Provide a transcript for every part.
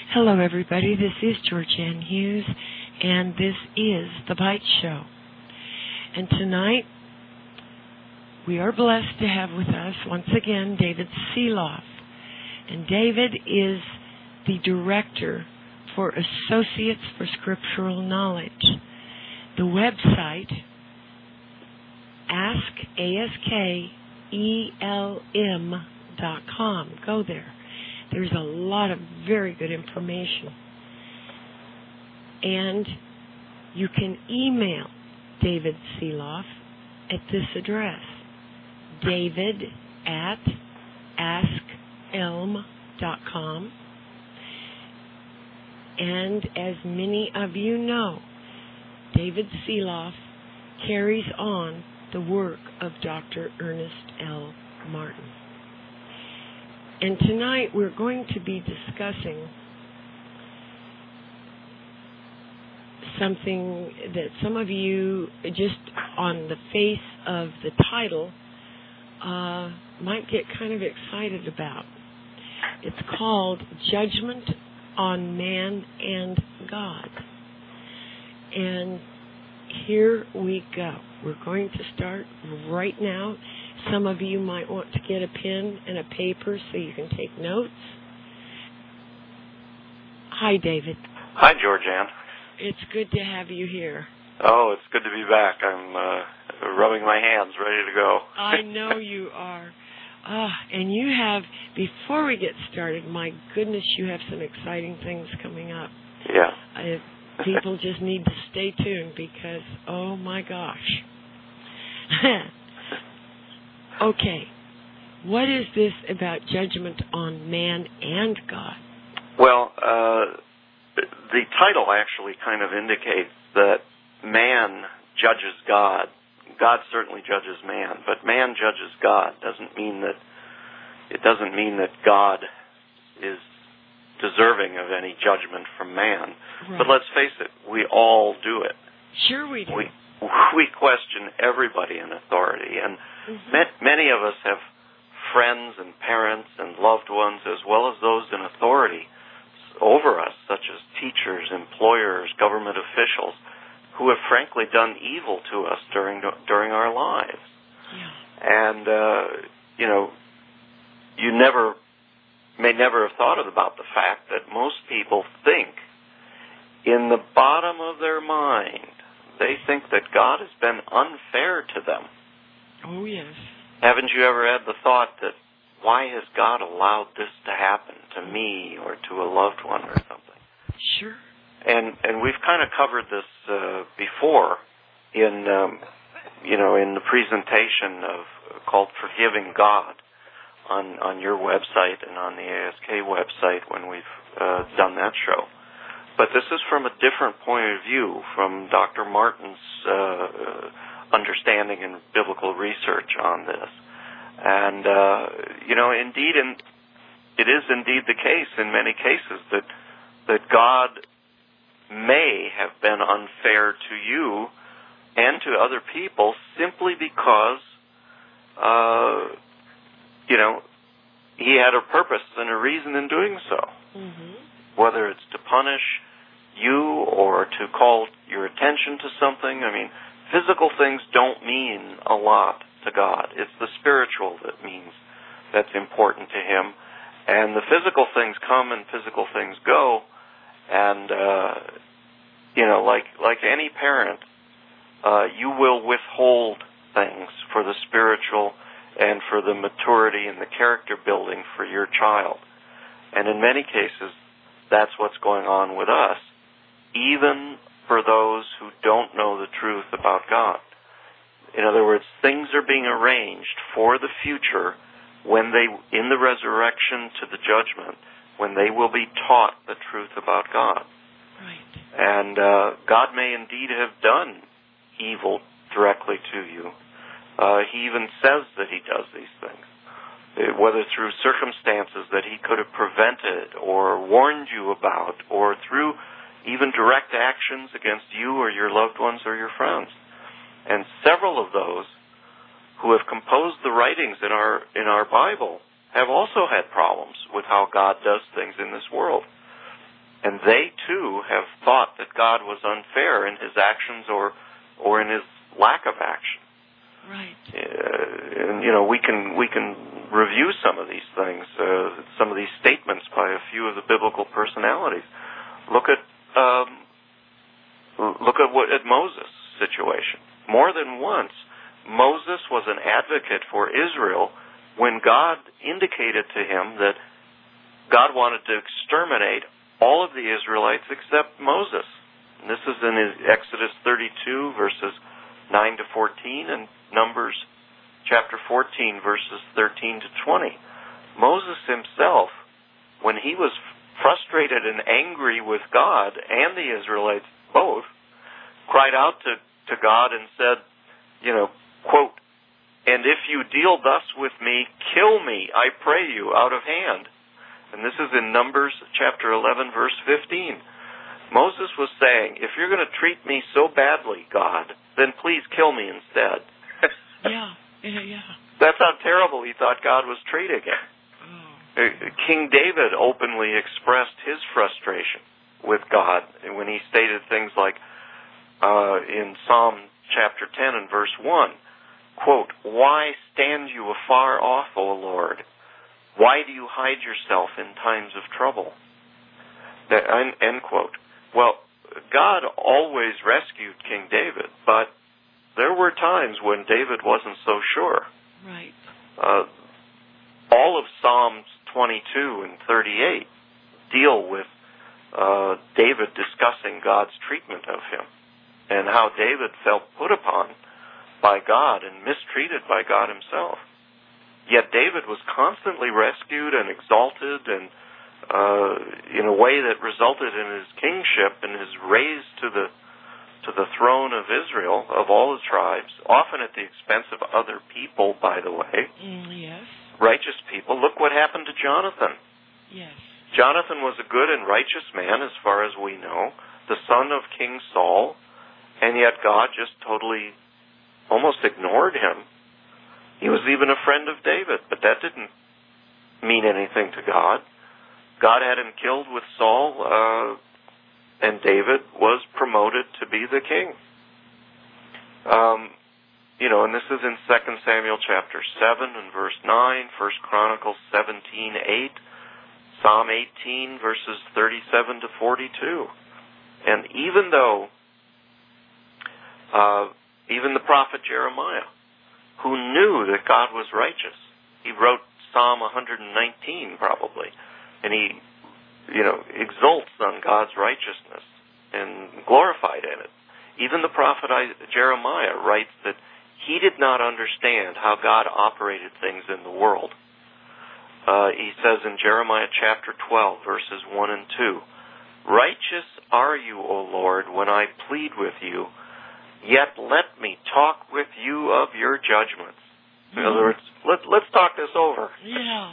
Hello, everybody. This is Georgianne Hughes, and this is The Bite Show. And tonight, we are blessed to have with us, once again, David Seeloff. And David is the Director for Associates for Scriptural Knowledge. The website, AskElm.com. Go there. There's a lot of very good information. And you can email David Seeloff at this address, david@askelm.com. And as many of you know, David Seeloff carries on the work of Dr. Ernest L. Martin. And tonight we're going to be discussing something that some of you, just on the face of the title, might get kind of excited about. It's called Judgment on Man and God. And here we go. We're going to start right now. Some of you might want to get a pen and a paper so you can take notes. Hi, David. Hi, Georgianne. It's good to have you here. Oh, it's good to be back. I'm rubbing my hands, ready to go. I know you are. And you have, before we get started, my goodness, you have some exciting things coming up. Yeah. People just need to stay tuned because, oh my gosh. Okay, what is this about judgment on man and God? Well, the title actually kind of indicates that man judges God. God certainly judges man, but man judges God. It doesn't mean that God is deserving of any judgment from man. Right. But let's face it, we all do it. Sure we do. We question everybody in authority, and many of us have friends and parents and loved ones, as well as those in authority over us, such as teachers, employers, government officials, who have frankly done evil to us during our lives. Yeah. And you may never have thought about the fact that most people think, in the bottom of their mind, they think that God has been unfair to them. Oh, yes. Haven't you ever had the thought that, why has God allowed this to happen to me or to a loved one or something? Sure. And we've kind of covered this before in the presentation called Forgiving God on your website and on the ASK website when we've done that show. But this is from a different point of view, from Dr. Martin's understanding and biblical research on this. And, it is indeed the case in many cases that God may have been unfair to you and to other people simply because, he had a purpose and a reason in doing so. Mm-hmm. Whether it's to punish you or to call your attention to something. I mean, physical things don't mean a lot to God. It's the spiritual that's important to Him. And the physical things come and physical things go. And, like any parent, you will withhold things for the spiritual and for the maturity and the character building for your child. And in many cases, that's what's going on with us, even for those who don't know the truth about God. In other words, things are being arranged for the future when in the resurrection to the judgment, when they will be taught the truth about God. Right. And God may indeed have done evil directly to you. He even says that He does these things, whether through circumstances that He could have prevented or warned you about, or through even direct actions against you or your loved ones or your friends. And several of those who have composed the writings in our Bible have also had problems with how God does things in this world. And they, too, have thought that God was unfair in his actions or in his lack of action. Right. And, we can review some of these things, some of these statements by a few of the biblical personalities. Look at Moses' situation. More than once, Moses was an advocate for Israel when God indicated to him that God wanted to exterminate all of the Israelites except Moses. And this is in Exodus 32, verses 9 to 14, and Numbers chapter 14, verses 13 to 20. Moses himself, when he was frustrated and angry with God and the Israelites both, cried out to God and said, quote, "And if you deal thus with me, kill me, I pray you, out of hand." And this is in Numbers chapter 11, verse 15. Moses was saying, if you're going to treat me so badly, God, then please kill me instead. Yeah. That's how terrible he thought God was treating him. Oh. King David openly expressed his frustration with God when he stated things like, in Psalm chapter 10 and verse 1, quote, "Why stand you afar off, O Lord? Why do you hide yourself in times of trouble?" End quote. Well, God always rescued King David, but there were times when David wasn't so sure. Right. All of Psalms 22 and 38 deal with David discussing God's treatment of him and how David felt put upon by God and mistreated by God himself. Yet David was constantly rescued and exalted and in a way that resulted in his kingship and his raise to the throne of Israel, of all the tribes, often at the expense of other people, by the way. Yes. Righteous people. Look what happened to Jonathan. Yes. Jonathan was a good and righteous man, as far as we know, the son of King Saul, and yet God just totally almost ignored him. He was even a friend of David, but that didn't mean anything to God. God had him killed with Saul, and David was promoted to be the king. And this is in 2 Samuel chapter 7 and verse 9, 1 Chronicles 17:8, Psalm 18 verses 37 to 42. And even though, even the prophet Jeremiah, who knew that God was righteous, he wrote Psalm 119 probably, and he, exults on God's righteousness and glorified in it. Even the prophet Jeremiah writes that he did not understand how God operated things in the world. He says in Jeremiah chapter 12, verses 1 and 2, "Righteous are you, O Lord, when I plead with you, yet let me talk with you of your judgments." In other words, let's talk this over. Yeah.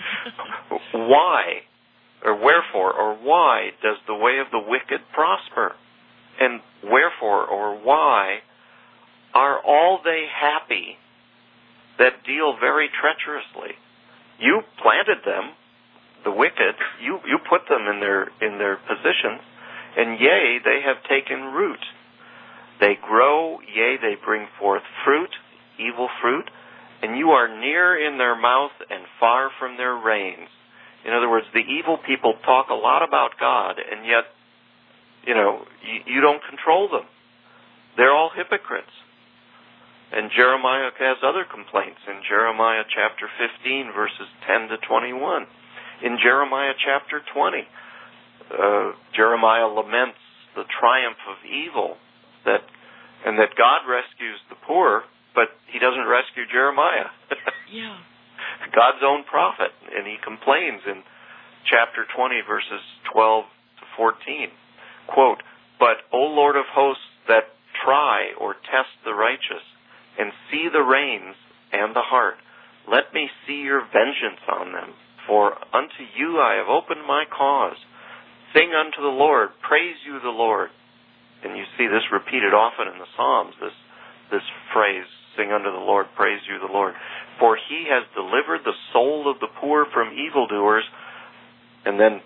Why, or wherefore, or why does the way of the wicked prosper? And wherefore, or why, are all they happy that deal very treacherously? You planted them, the wicked. You put them in their positions, and yea, they have taken root. They grow, yea, they bring forth fruit, evil fruit, and you are near in their mouth and far from their reins. In other words, the evil people talk a lot about God, and yet, you don't control them. They're all hypocrites. And Jeremiah has other complaints in Jeremiah chapter 15, verses 10 to 21. In Jeremiah chapter 20, Jeremiah laments the triumph of evil, and that God rescues the poor, but he doesn't rescue Jeremiah. Yeah. God's own prophet, and he complains in chapter 20, verses 12 to 14. Quote, "But, O Lord of hosts, that try or test the righteous, and see the reins and the heart, let me see your vengeance on them. For unto you I have opened my cause. Sing unto the Lord, praise you the Lord." And you see this repeated often in the Psalms, this phrase, "Sing unto the Lord, praise you the Lord. For he has delivered the soul of the poor from evildoers." And then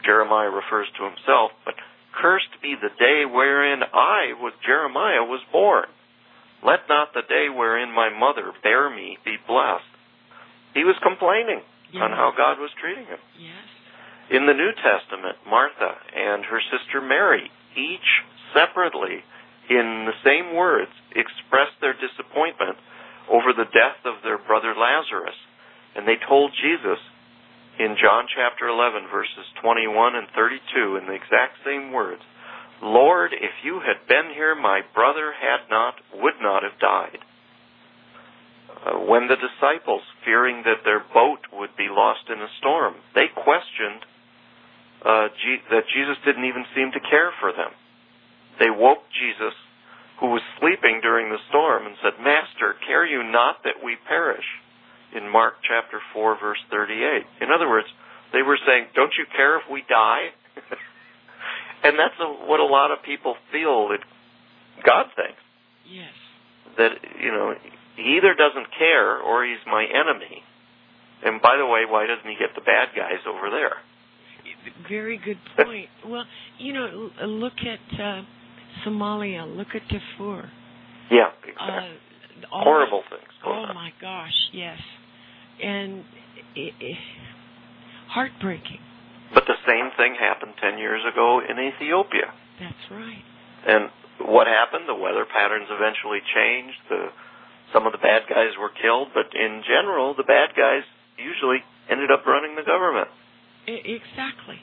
Jeremiah refers to himself, but cursed be the day wherein Jeremiah, was born. Let not the day wherein my mother bare me be blessed. He was complaining on how God was treating him. Yes. In the New Testament, Martha and her sister Mary, each separately, in the same words, expressed their disappointment over the death of their brother Lazarus. And they told Jesus in John chapter 11, verses 21 and 32, in the exact same words, Lord, if you had been here, my brother would not have died. When the disciples, fearing that their boat would be lost in a storm, they questioned that Jesus didn't even seem to care for them. They woke Jesus, who was sleeping during the storm, and said, Master, care you not that we perish? In Mark chapter 4, verse 38. In other words, they were saying, don't you care if we die? And that's what a lot of people feel that God thinks. Yes. That, he either doesn't care or he's my enemy. And by the way, why doesn't he get the bad guys over there? Very good point. Well, look at Somalia. Look at Darfur. Yeah, exactly. Horrible things going on. Oh, my gosh, yes. And heartbreaking. But the same thing happened 10 years ago in Ethiopia. That's right. And what happened? The weather patterns eventually changed. Some of the bad guys were killed, but in general, the bad guys usually ended up running the government. Exactly.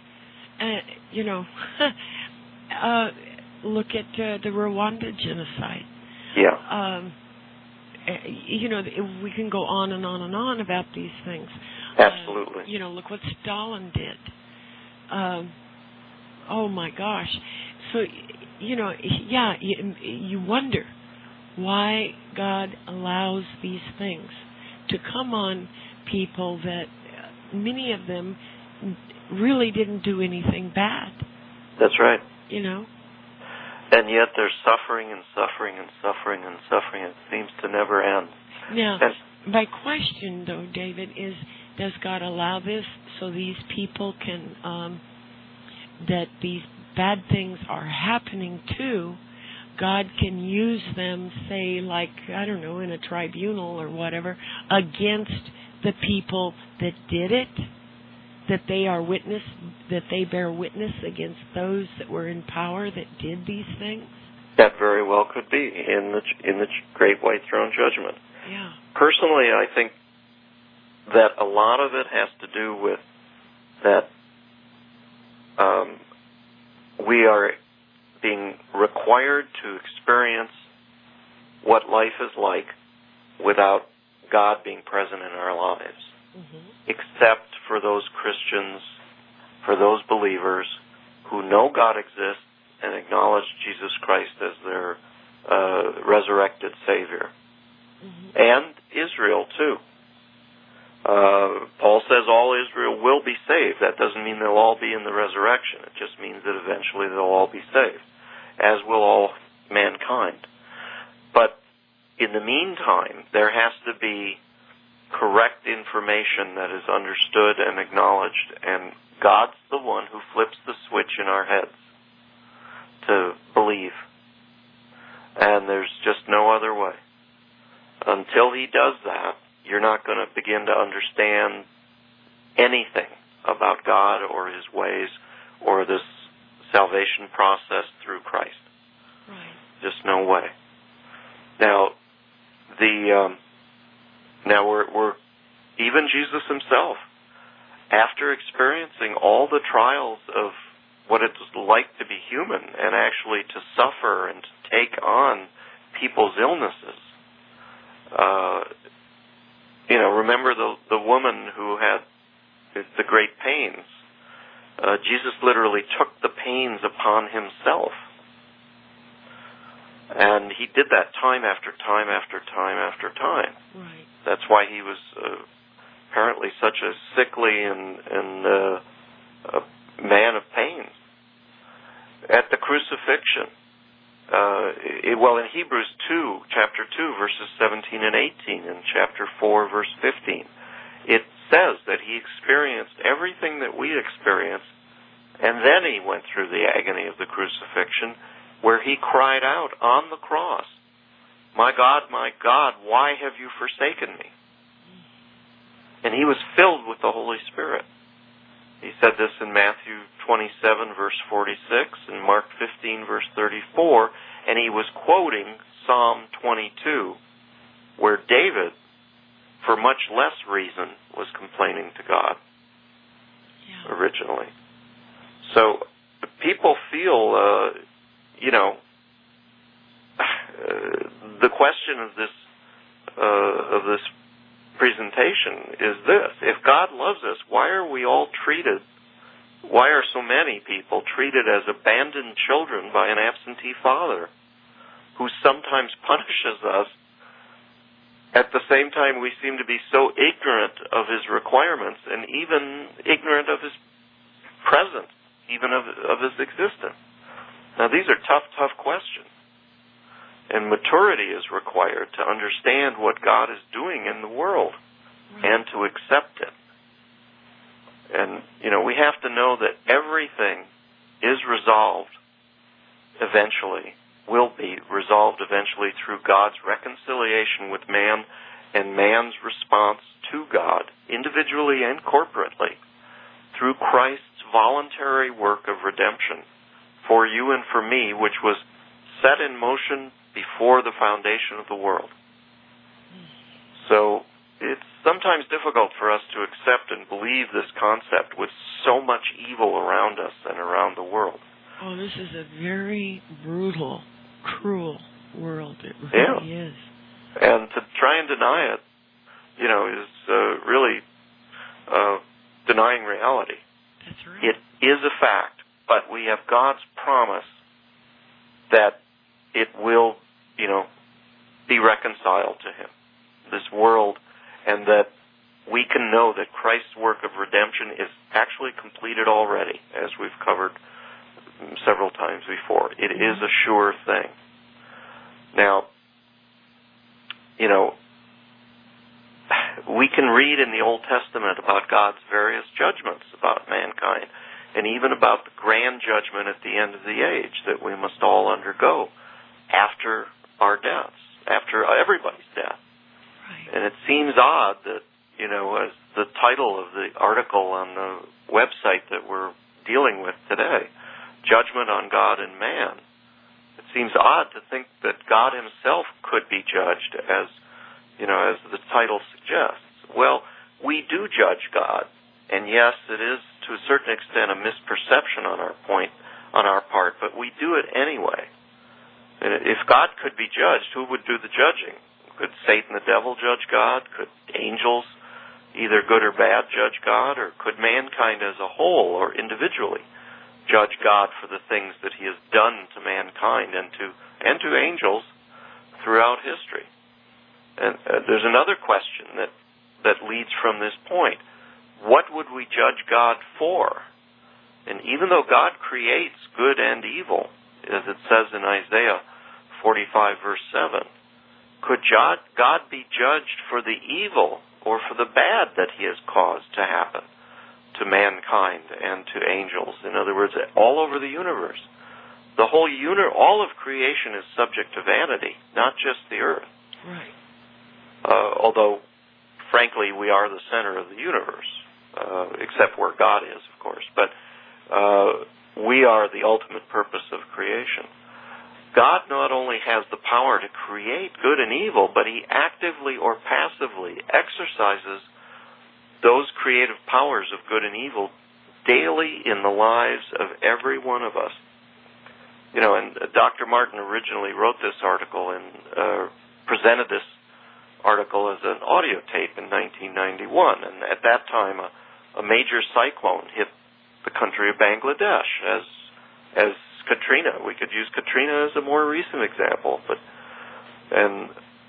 Look at the Rwanda genocide. Yeah. We can go on and on and on about these things. Absolutely. Look what Stalin did. Oh my gosh. So, you wonder why God allows these things to come on people that many of them really didn't do anything bad. That's right. And yet there's suffering and suffering and suffering and suffering. It seems to never end. Now, my question, though, David, is, does God allow this so these people can, that these bad things are happening to, God can use them, say, like, I don't know, in a tribunal or whatever, against the people that did it? That they bear witness against those that were in power that did these things? That very well could be in the Great White Throne Judgment. Yeah. Personally, I think that a lot of it has to do with that we are being required to experience what life is like without God being present in our lives. Mm-hmm. Except for those Christians, for those believers who know God exists and acknowledge Jesus Christ as their resurrected Savior. Mm-hmm. And Israel, too. Paul says all Israel will be saved. That doesn't mean they'll all be in the resurrection. It just means that eventually they'll all be saved, as will all mankind. But in the meantime, there has to be correct information that is understood and acknowledged, and God's the one who flips the switch in our heads to believe. And there's just no other way. Until he does that, you're not going to begin to understand anything about God or his ways or this salvation process through Christ. Right. Just no way. Now, we're even Jesus himself, after experiencing all the trials of what it's like to be human and actually to suffer and to take on people's illnesses. Remember the woman who had the great pains. Jesus literally took the pains upon himself. And he did that time after time after time after time. Right. That's why he was apparently such a sickly and a man of pains. At the crucifixion, in Hebrews 2, chapter 2, verses 17 and 18, and chapter 4, verse 15, it says that he experienced everything that we experience And then he went through the agony of the crucifixion, where he cried out on the cross, my God, why have you forsaken me?" And he was filled with the Holy Spirit. He said this in Matthew 27, verse 46, and Mark 15, verse 34, and he was quoting Psalm 22, where David, for much less reason, was complaining to God originally. So people feel, the question of this presentation is this: if God loves us, why are so many people treated as abandoned children by an absentee father who sometimes punishes us? At the same time, we seem to be so ignorant of his requirements and even ignorant of his presence, even of his existence. Now, these are tough questions. And maturity is required to understand what God is doing in the world and to accept it. And, we have to know that everything is resolved eventually, will be resolved eventually through God's reconciliation with man and man's response to God, individually and corporately, through Christ's voluntary work of redemption for you and for me, which was set in motion before the foundation of the world. So it's sometimes difficult for us to accept and believe this concept with so much evil around us and around the world. Oh, this is a very brutal, cruel world. It really is. And to try and deny it, is really denying reality. That's right. It is a fact, but we have God's promise that it will, be reconciled to him, this world, and that we can know that Christ's work of redemption is actually completed already, as we've covered several times before. It is a sure thing. Now, we can read in the Old Testament about God's various judgments about mankind, and even about the grand judgment at the end of the age that we must all undergo after our deaths, after everybody's death. Right. And it seems odd that, as the title of the article on the website that we're dealing with today, Judgment on God and Man, it seems odd to think that God himself could be judged as the title suggests. Well, we do judge God, and yes, it is to a certain extent a misperception on our part, but we do it anyway. And if God could be judged, who would do the judging? Could Satan the devil judge God? Could angels, either good or bad, judge God? Or could mankind as a whole or individually judge God for the things that he has done to mankind and to angels throughout history? And there's another question that leads from this point. What would we judge God for? And even though God creates good and evil, as it says in Isaiah 45, verse 7, could God be judged for the evil or for the bad that he has caused to happen to mankind and to angels? In other words, all over the universe. The whole all of creation is subject to vanity, not just the earth. Right. Although, frankly, we are the center of the universe, except where God is, of course. But we are the ultimate purpose of creation. God not only has the power to create good and evil, but he actively or passively exercises those creative powers of good and evil daily in the lives of every one of us. And Dr. Martin originally wrote this article and presented this article as an audio tape in 1991. And at that time, a major cyclone hit the country of Bangladesh as Katrina. We could use Katrina as a more recent example. A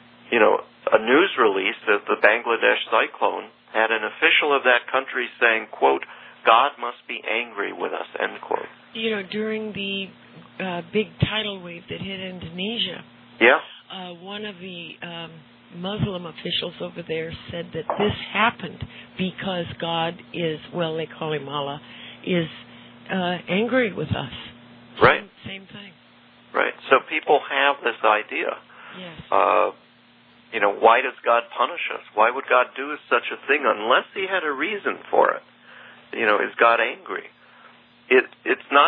news release of the Bangladesh cyclone had an official of that country saying, quote, "God must be angry with us," end quote. During the big tidal wave that hit Indonesia, one of the Muslim officials over there said that this happened because God is, well, they call him Allah, is angry with us. Right. Same thing. Right. So people have this idea. Yes. Why does God punish us? Why would God do such a thing unless he had a reason for it? Is God angry? It's not,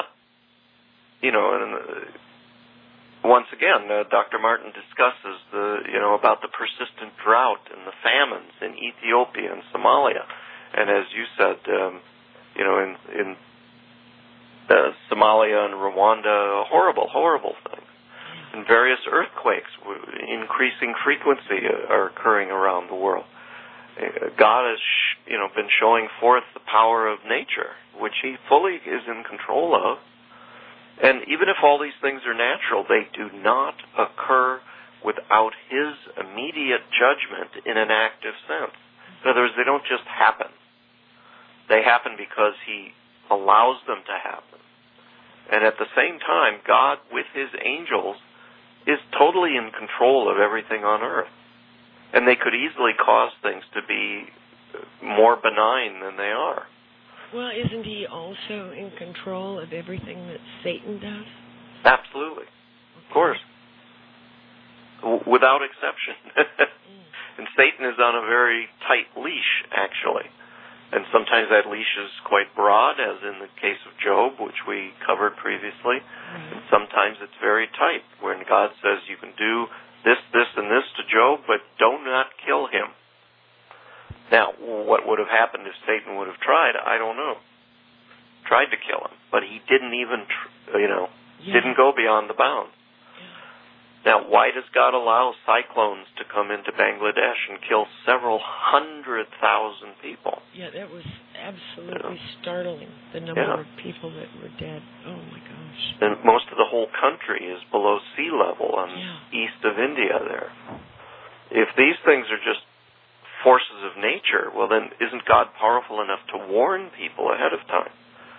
once again, Dr. Martin discusses about the persistent drought and the famines in Ethiopia and Somalia. And as you said, in Somalia and Rwanda, horrible, horrible things. And various earthquakes, increasing frequency, are occurring around the world. God has, been showing forth the power of nature, which he fully is in control of. And even if all these things are natural, they do not occur without his immediate judgment in an active sense. In other words, they don't just happen. They happen because he allows them to happen. And at the same time, God, with his angels, is totally in control of everything on earth. And they could easily cause things to be more benign than they are. Well, isn't he also in control of everything that Satan does? Absolutely. Of course. Without exception. And Satan is on a very tight leash, actually. And sometimes that leash is quite broad, as in the case of Job, which we covered previously. And sometimes it's very tight, when God says you can do this, this, and this to Job, but do not kill him. Now, what would have happened if Satan would have tried? I don't know. Tried to kill him, but he didn't even, didn't go beyond the bounds. Now, why does God allow cyclones to come into Bangladesh and kill several 100,000 people? Yeah, that was absolutely startling, the number of people that were dead. Oh, my gosh. And most of the whole country is below sea level east of India there. If these things are just forces of nature, well, then isn't God powerful enough to warn people ahead of time?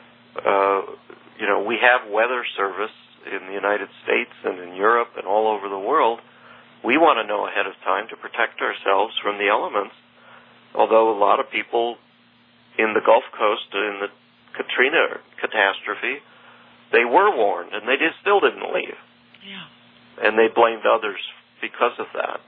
We have weather service in the United States and in Europe and all over the world. We want to know ahead of time to protect ourselves from the elements, although a lot of people in the Gulf Coast in the Katrina catastrophe, they were warned and they still didn't leave. Yeah. And they blamed others because of that.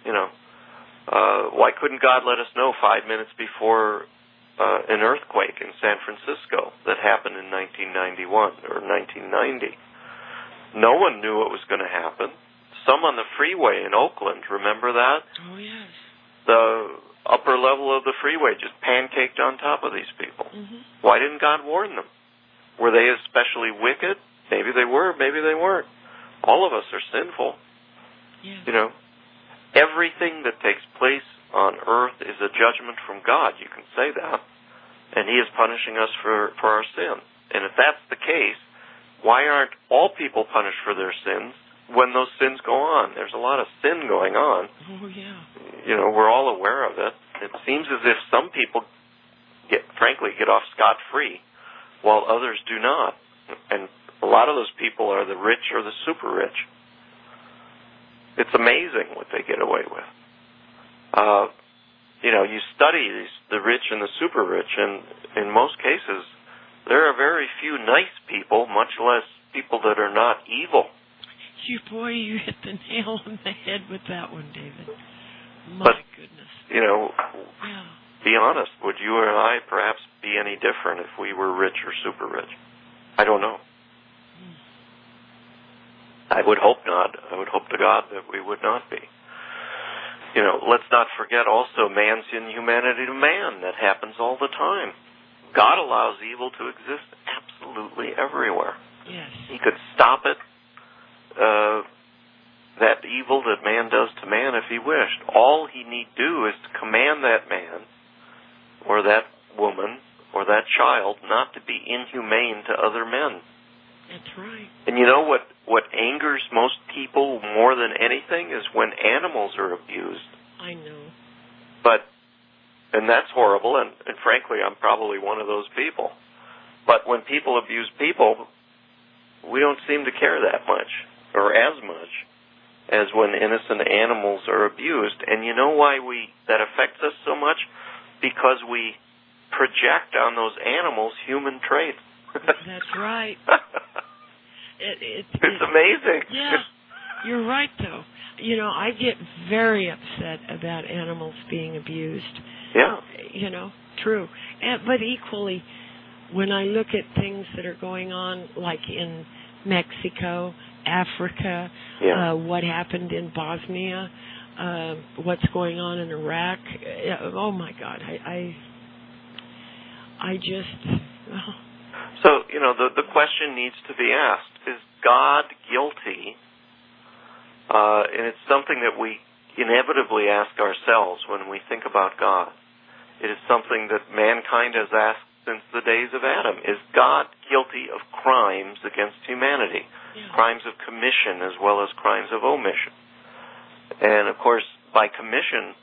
Why couldn't God let us know 5 minutes before an earthquake in San Francisco that happened in 1991 or 1990? No one knew it was going to happen. Some on the freeway in Oakland, remember that? Oh, yes. The upper level of the freeway just pancaked on top of these people. Mm-hmm. Why didn't God warn them? Were they especially wicked? Maybe they were, maybe they weren't. All of us are sinful. Yeah. Everything that takes place on earth is a judgment from God. You can say that. And he is punishing us for our sin. And if that's the case, why aren't all people punished for their sins when those sins go on? There's a lot of sin going on. Oh, yeah. We're all aware of it. It seems as if some people get off scot-free while others do not. And a lot of those people are the rich or the super rich. It's amazing what they get away with. You study the rich and the super rich, and in most cases, there are very few nice people, much less people that are not evil. You hit the nail on the head with that one, David. But, Goodness. Be honest, would you or I perhaps be any different if we were rich or super rich? I don't know. I would hope not. I would hope to God that we would not be. Let's not forget also man's inhumanity to man. That happens all the time. God allows evil to exist absolutely everywhere. Yes. He could stop it, that evil that man does to man if he wished. All he need do is to command that man or that woman or that child not to be inhumane to other men. That's right. And you know what angers most people more than anything is when animals are abused. I know. And that's horrible, and frankly, I'm probably one of those people. But when people abuse people, we don't seem to care that much, or as much, as when innocent animals are abused. And you know why that affects us so much? Because we project on those animals human traits. That's right. It's amazing. Yeah, you're right, though. You know, I get very upset about animals being abused. Yeah. You know, true. But equally, when I look at things that are going on, like in Mexico, Africa, what happened in Bosnia, what's going on in Iraq, oh my God, I just... Oh. So, you know, the question needs to be asked, is God guilty? And it's something that we inevitably ask ourselves when we think about God. It is something that mankind has asked since the days of Adam. Is God guilty of crimes against humanity? Yeah. Crimes of commission as well as crimes of omission. And, of course, by commission,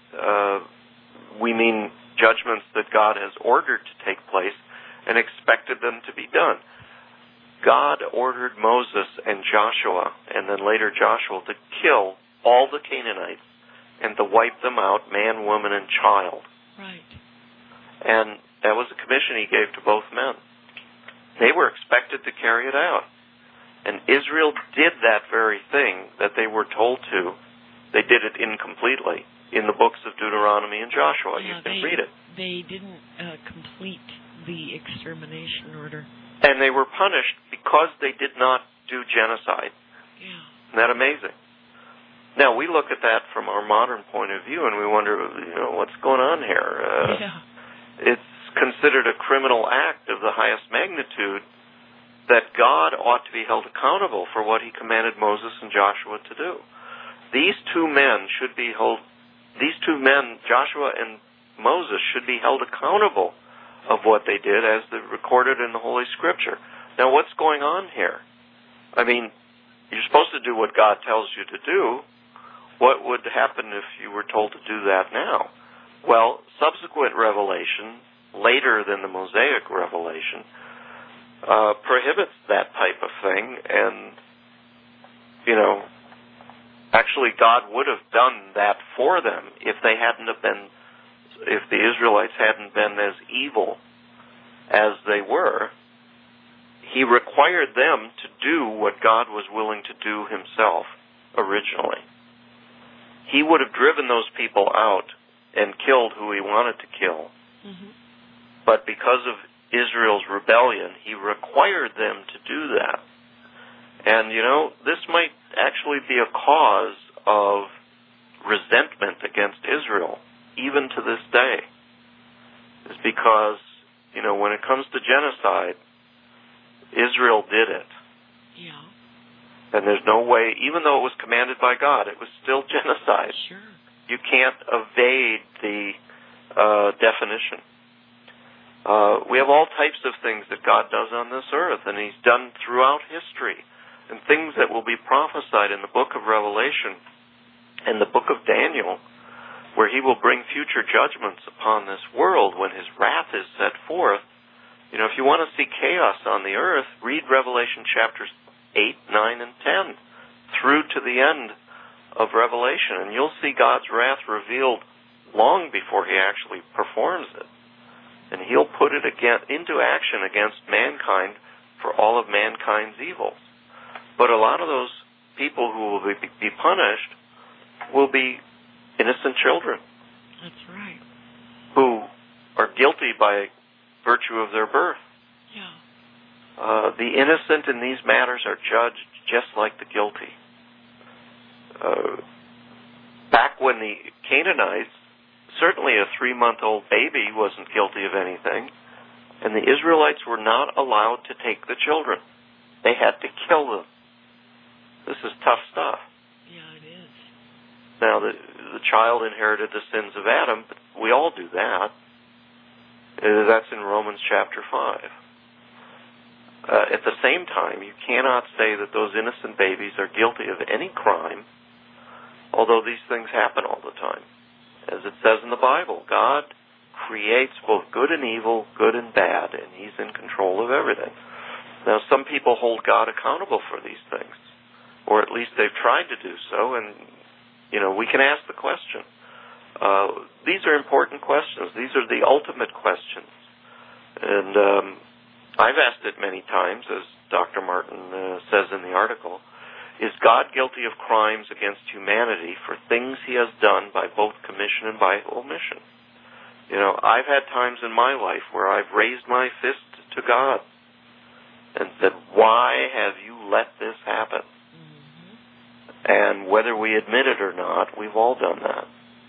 we mean judgments that God has ordered to take place and expected them to be done. God ordered Moses and Joshua, and then later Joshua, to kill all the Canaanites and to wipe them out, man, woman, and child. Right. And that was a commission he gave to both men. They were expected to carry it out. And Israel did that very thing that they were told to. They did it incompletely in the books of Deuteronomy and Joshua. You can read it. They didn't complete the extermination order. And they were punished because they did not do genocide. Yeah. Isn't that amazing? Now, we look at that from our modern point of view, and we wonder, you know, what's going on here? It's considered a criminal act of the highest magnitude that God ought to be held accountable for what he commanded Moses and Joshua to do. These two men, Joshua and Moses, should be held accountable of what they did as recorded in the Holy Scripture. Now, what's going on here? I mean, you're supposed to do what God tells you to do. What would happen if you were told to do that now? Well, subsequent revelation, later than the Mosaic revelation, prohibits that type of thing, and, you know, actually God would have done that for them if the Israelites hadn't been as evil as they were. He required them to do what God was willing to do himself originally. He would have driven those people out and killed who he wanted to kill. Mm-hmm. But because of Israel's rebellion, he required them to do that. And, you know, this might actually be a cause of resentment against Israel, even to this day. It's because, you know, when it comes to genocide, Israel did it. Yeah. And there's no way, even though it was commanded by God, it was still genocide. Sure. You can't evade the definition. We have all types of things that God does on this earth, and he's done throughout history, and things that will be prophesied in the book of Revelation and the book of Daniel, where he will bring future judgments upon this world when his wrath is set forth. You know, if you want to see chaos on the earth, read Revelation chapters 8, 9, and 10 through to the end of Revelation, and you'll see God's wrath revealed long before he actually performs it. And he'll put it into action against mankind for all of mankind's evils. But a lot of those people who will be punished will be innocent children. That's right. Who are guilty by virtue of their birth. Yeah. The innocent in these matters are judged just like the guilty. Back when the Canaanites, certainly a 3-month-old baby wasn't guilty of anything, and the Israelites were not allowed to take the children. They had to kill them. This is tough stuff. Yeah, it is. Now, the child inherited the sins of Adam, but we all do that. That's in Romans chapter 5. At the same time, you cannot say that those innocent babies are guilty of any crime, although these things happen all the time. As it says in the Bible, God creates both good and evil, good and bad, and he's in control of everything. Now, some people hold God accountable for these things, or at least they've tried to do so, and, you know, we can ask the question. These are important questions. These are the ultimate questions. And I've asked it many times, as Dr. Martin says in the article, is God guilty of crimes against humanity for things he has done by both commission and by omission? You know, I've had times in my life where I've raised my fist to God and said, why have you let this happen? Mm-hmm. And whether we admit it or not, we've all done that.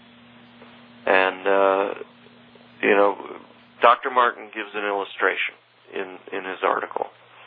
And, you know, Dr. Martin gives an illustration in his article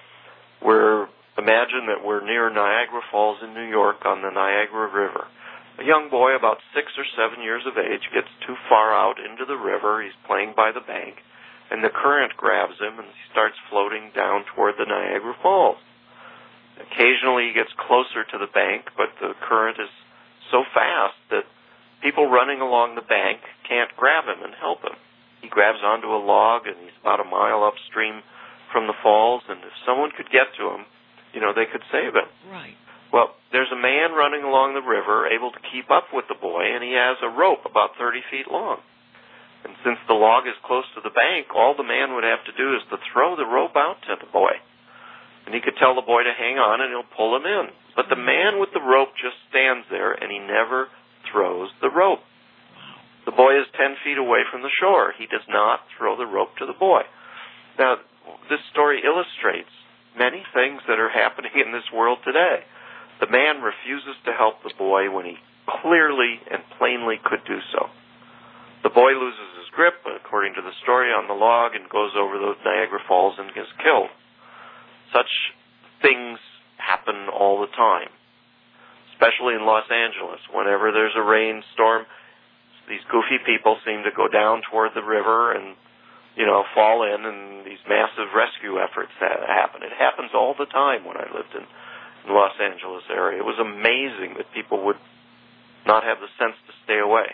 where imagine that we're near Niagara Falls in New York on the Niagara River. A young boy about 6 or 7 years of age gets too far out into the river. He's playing by the bank, and the current grabs him, and he starts floating down toward the Niagara Falls. Occasionally he gets closer to the bank, but the current is so fast that people running along the bank can't grab him and help him. He grabs onto a log, and he's about a mile upstream from the falls, and if someone could get to him, you know, they could save him. Right. Well, there's a man running along the river able to keep up with the boy, and he has a rope about 30 feet long. And since the log is close to the bank, all the man would have to do is to throw the rope out to the boy. And he could tell the boy to hang on, and he'll pull him in. But the man with the rope just stands there, and he never throws the rope. The boy is 10 feet away from the shore. He does not throw the rope to the boy. Now, this story illustrates many things that are happening in this world today. The man refuses to help the boy when he clearly and plainly could do so. The boy loses his grip, according to the story, on the log and goes over the Niagara Falls and gets killed. Such things happen all the time, especially in Los Angeles. Whenever there's a rainstorm, these goofy people seem to go down toward the river and, you know, fall in, and these massive rescue efforts happen. It happens all the time when I lived in the Los Angeles area. It was amazing that people would not have the sense to stay away.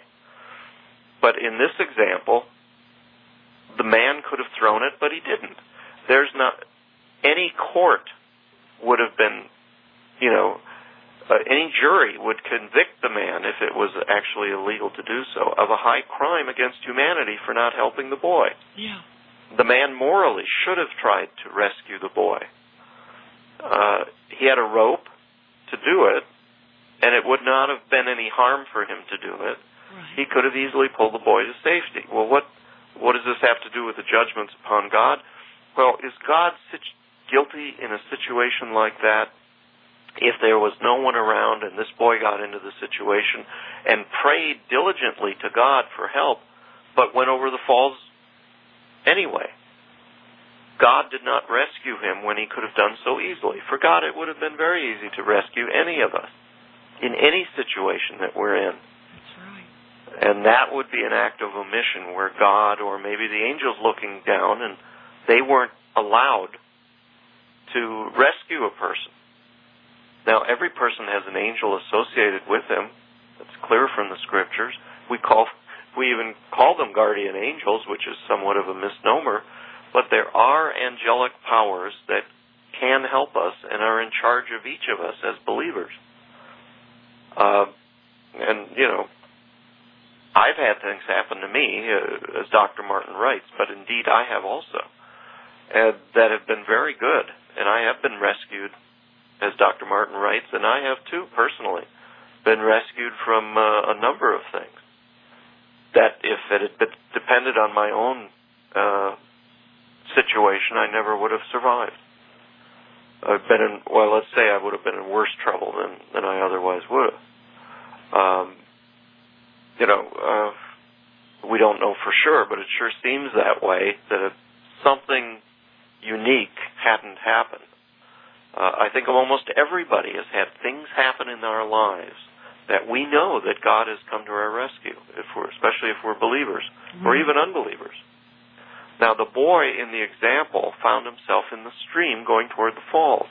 But in this example, the man could have thrown it, but he didn't. There's not any court would have been, you know, any jury would convict the man, if it was actually illegal to do so, of a high crime against humanity for not helping the boy. Yeah. The man morally should have tried to rescue the boy. He had a rope to do it, and it would not have been any harm for him to do it. Right. He could have easily pulled the boy to safety. Well, what does this have to do with the judgments upon God? Well, is God guilty in a situation like that if there was no one around and this boy got into the situation and prayed diligently to God for help, but went over the falls anyway? God did not rescue him when he could have done so easily. For God, it would have been very easy to rescue any of us in any situation that we're in. That's right. And that would be an act of omission where God, or maybe the angels looking down, and they weren't allowed to rescue a person. Now, every person has an angel associated with him. That's clear from the scriptures. We even call them guardian angels, which is somewhat of a misnomer. But there are angelic powers that can help us and are in charge of each of us as believers. And, you know, I've had things happen to me, as Dr. Martin writes, but indeed I have also, that have been very good. And I have been rescued, as Dr. Martin writes, and I have too, personally, been rescued from a number of things that if it had depended on my own situation, I never would have survived. I've been in, well, let's say I would have been in worse trouble than I otherwise would have. You know, we don't know for sure, but it sure seems that way, that if something unique hadn't happened. I think almost everybody has had things happen in our lives that we know that God has come to our rescue, especially if we're believers, or even unbelievers. Now, the boy in the example found himself in the stream going toward the falls.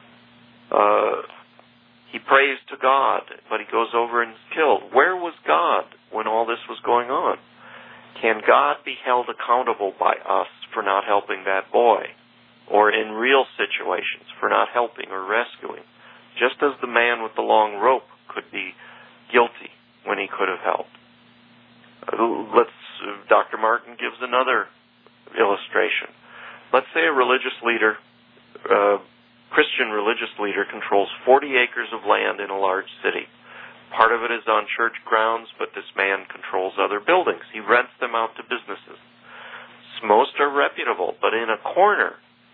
He prays to God, but he goes over and is killed. Where was God when all this was going on? Can God be held accountable by us for not helping that boy, or in real situations for not helping or rescuing, just as the man with the long rope could be guilty when he could have helped? Dr. Martin gives another illustration. let's say a religious leader, Christian religious leader, controls 40 acres of land in a large city. Part of it is on church grounds, but this man controls other buildings. He rents them out to businesses. Most are reputable, but in a corner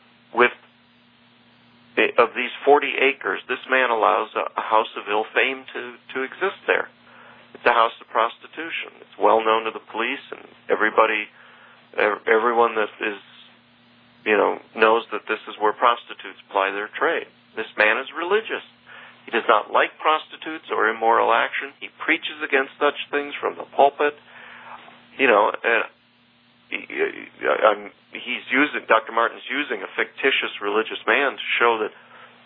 of these 40 acres, this man allows a house of ill fame to exist there. It's a house of prostitution. It's well known to the police, and everyone that is, knows that this is where prostitutes ply their trade. This man is religious. He does not like prostitutes or immoral action. He preaches against such things from the pulpit. Dr. Martin's using a fictitious religious man to show that,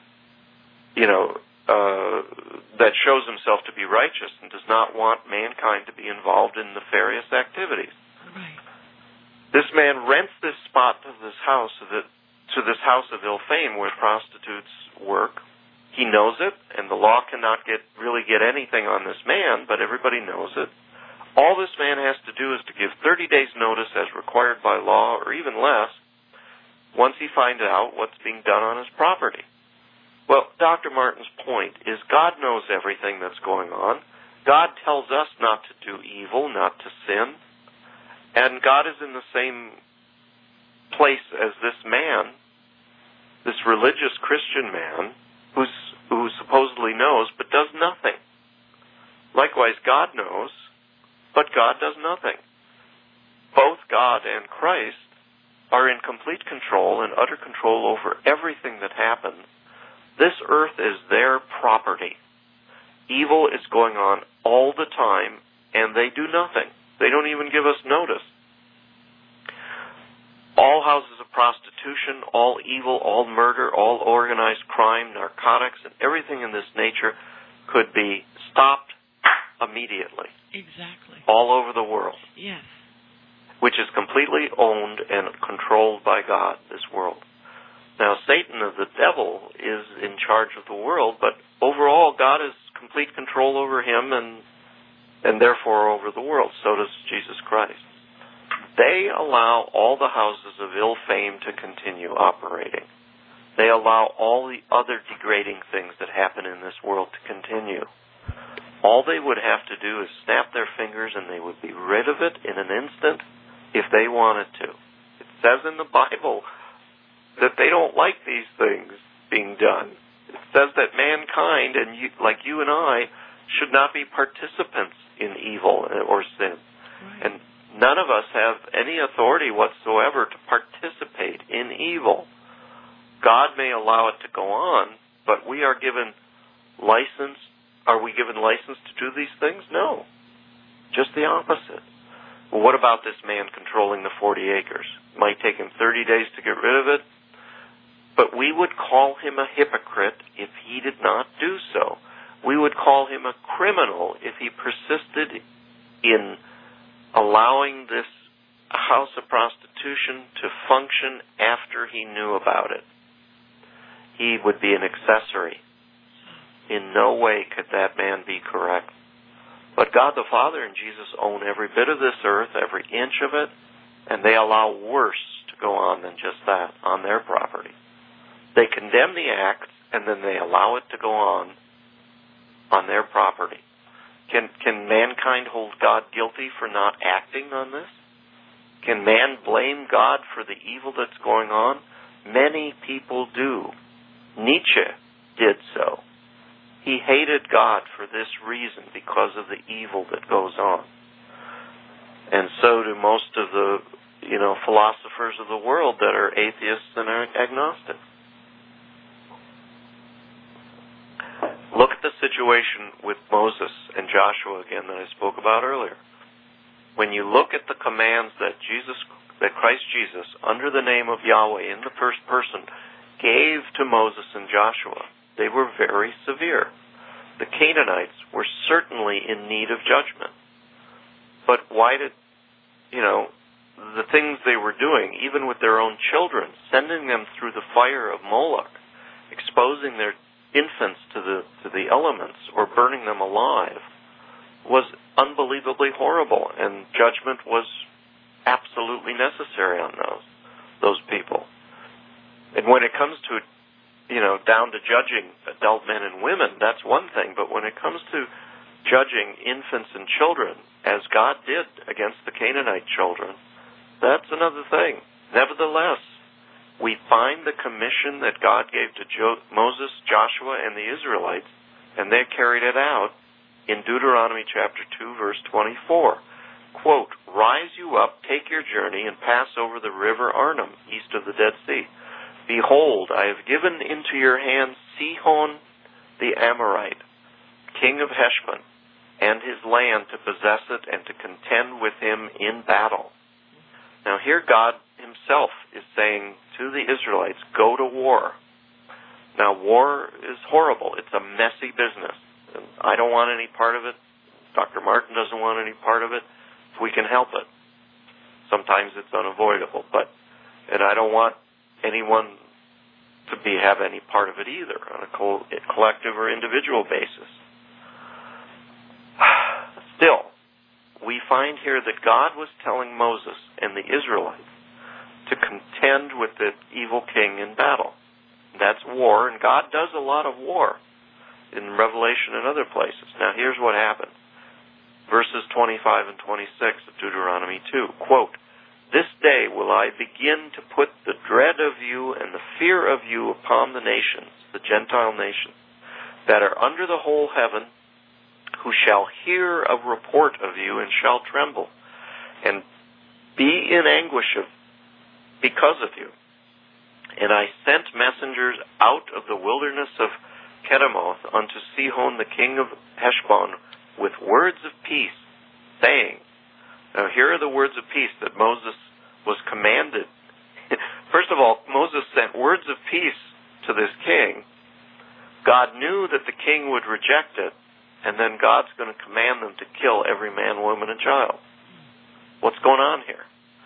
that shows himself to be righteous and does not want mankind to be involved in nefarious activities. Right. This man rents this spot to this house of ill fame where prostitutes work. He knows it, and the law cannot really get anything on this man, but everybody knows it. All this man has to do is to give 30 days notice as required by law, or even less, once he finds out what's being done on his property. Well, Dr. Martin's point is God knows everything that's going on. God tells us not to do evil, not to sin. And God is in the same place as this man, this religious Christian man, who supposedly knows but does nothing. Likewise, God knows, but God does nothing. Both God and Christ are in complete control and utter control over everything that happens. This earth is their property. Evil is going on all the time, and they do nothing. They don't even give us notice. All houses of prostitution, all evil, all murder, all organized crime, narcotics, and everything in this nature could be stopped immediately. Exactly. All over the world. Yes. Which is completely owned and controlled by God, this world. Now, Satan, the devil, is in charge of the world, but overall, God has complete control over him and therefore over the world. So does Jesus Christ. They allow all the houses of ill fame to continue operating. They allow all the other degrading things that happen in this world to continue. All they would have to do is snap their fingers and they would be rid of it in an instant if they wanted to. It says in the Bible that they don't like these things being done. It says that mankind, like you and I, should not be participants in evil or sin. Right. And none of us have any authority whatsoever to participate in evil. God may allow it to go on, but we are given license. Are we given license to do these things? No. Just the opposite. Well, what about this man controlling the 40 acres? It might take him 30 days to get rid of it, but we would call him a hypocrite if he did not do so. We would call him a criminal if he persisted in allowing this house of prostitution to function after he knew about it. He would be an accessory. In no way could that man be correct. But God the Father and Jesus own every bit of this earth, every inch of it, and they allow worse to go on than just that on their property. They condemn the act, and then they allow it to go on their property. Can mankind hold God guilty for not acting on this? Can man blame God for the evil that's going on? Many people do. Nietzsche did so. He hated God for this reason, because of the evil that goes on. And so do most of the, philosophers of the world that are atheists and are agnostic. Look at the situation with Moses and Joshua again that I spoke about earlier. When you look at the commands that Christ Jesus, under the name of Yahweh in the first person, gave to Moses and Joshua, they were very severe. The Canaanites were certainly in need of judgment. But why did, the things they were doing, even with their own children, sending them through the fire of Moloch, exposing their infants to the elements or burning them alive, was unbelievably horrible, and judgment was absolutely necessary on those people. when it comes to, down to judging adult men and women, that's one thing. But when it comes to judging infants and children, as God did against the Canaanite children, that's another thing. Nevertheless, we find the commission that God gave to Moses, Joshua, and the Israelites, and they carried it out in Deuteronomy chapter 2, verse 24. Quote, "Rise you up, take your journey, and pass over the river Arnon, east of the Dead Sea. Behold, I have given into your hands Sihon the Amorite, king of Heshbon, and his land to possess it and to contend with him in battle." Now here God himself is saying to the Israelites, go to war. Now war is horrible. It's a messy business. And I don't want any part of it. Dr. Martin doesn't want any part of it. If we can help it. Sometimes it's unavoidable. And I don't want anyone to have any part of it either on a collective or individual basis. Still, we find here that God was telling Moses and the Israelites to contend with the evil king in battle. That's war, and God does a lot of war in Revelation and other places. Now here's what happened. Verses 25 and 26 of Deuteronomy 2. Quote, "This day will I begin to put the dread of you and the fear of you upon the nations, the Gentile nations, that are under the whole heaven, who shall hear a report of you and shall tremble, and be in anguish because of you. And I sent messengers out of the wilderness of Kedemoth unto Sihon the king of Heshbon with words of peace, saying," now here are the words of peace that Moses was commanded. First of all, Moses sent words of peace to this king. God knew that the king would reject it, and then God's going to command them to kill every man, woman, and child. What's going on here?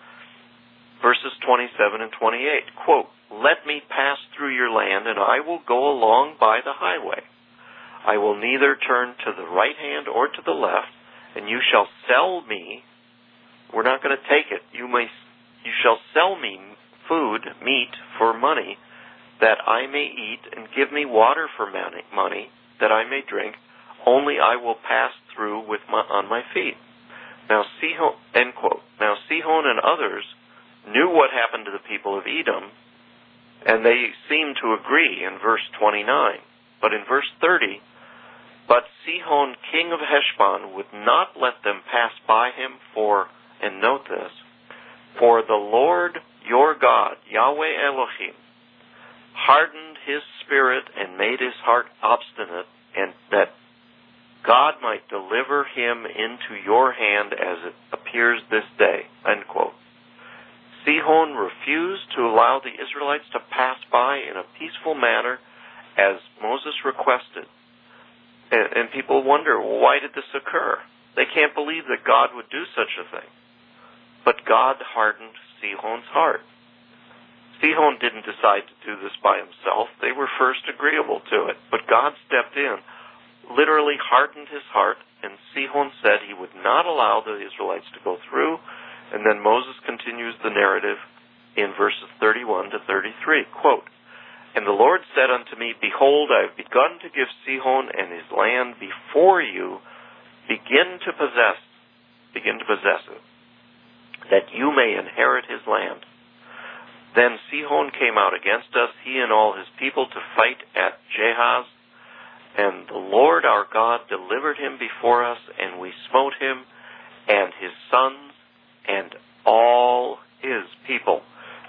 Verses 27 and 28. Quote, "Let me pass through your land, and I will go along by the highway. I will neither turn to the right hand or to the left, and you shall sell me," we're not going to take it, you shall sell me food, meat, for money, that I may eat, and give me water for money, that I may drink. Only I will pass through on my feet. Now Sihon, end quote. Now Sihon and others knew what happened to the people of Edom, and they seemed to agree in verse 29. But in verse 30, "But Sihon, king of Heshbon, would not let them pass by him and note this, for the Lord your God, Yahweh Elohim, hardened his spirit and made his heart obstinate, and that God might deliver him into your hand as it appears this day." End quote. Sihon refused to allow the Israelites to pass by in a peaceful manner as Moses requested. And people wonder, well, why did this occur? They can't believe that God would do such a thing. But God hardened Sihon's heart. Sihon didn't decide to do this by himself. They were first agreeable to it. But God stepped in, literally hardened his heart, and Sihon said he would not allow the Israelites to go through. And then Moses continues the narrative in verses 31 to 33. Quote, "And the Lord said unto me, Behold, I have begun to give Sihon and his land before you. Begin to possess it, that you may inherit his land. Then Sihon came out against us, he and all his people, to fight at Jahaz. And the Lord our God delivered him before us, and we smote him and his sons and all his people."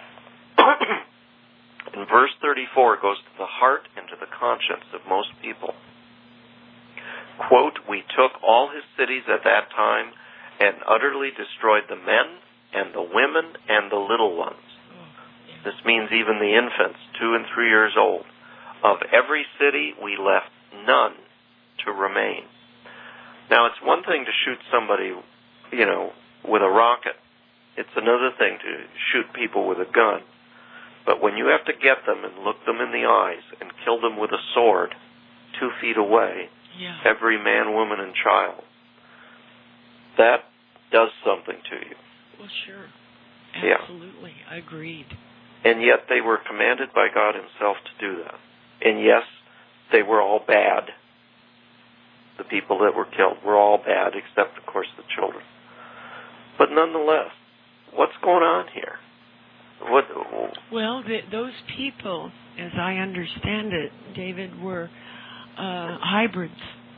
In verse 34, it goes to the heart and to the conscience of most people. Quote, "We took all his cities at that time and utterly destroyed the men and the women and the little ones." This means even the infants, 2 and 3 years old. "Of every city we left none to remain." Now, it's one thing to shoot somebody, with a rocket. It's another thing to shoot people with a gun. But when you have to get them and look them in the eyes and kill them with a sword 2 feet away, every man, woman, and child, that does something to you. Well, sure. Absolutely. Yeah. Agreed. And yet they were commanded by God himself to do that. And yes, they were all bad. The people that were killed were all bad, except, of course, the children. But nonetheless, what's going on here? Well, those people, as I understand it, David, were hybrids.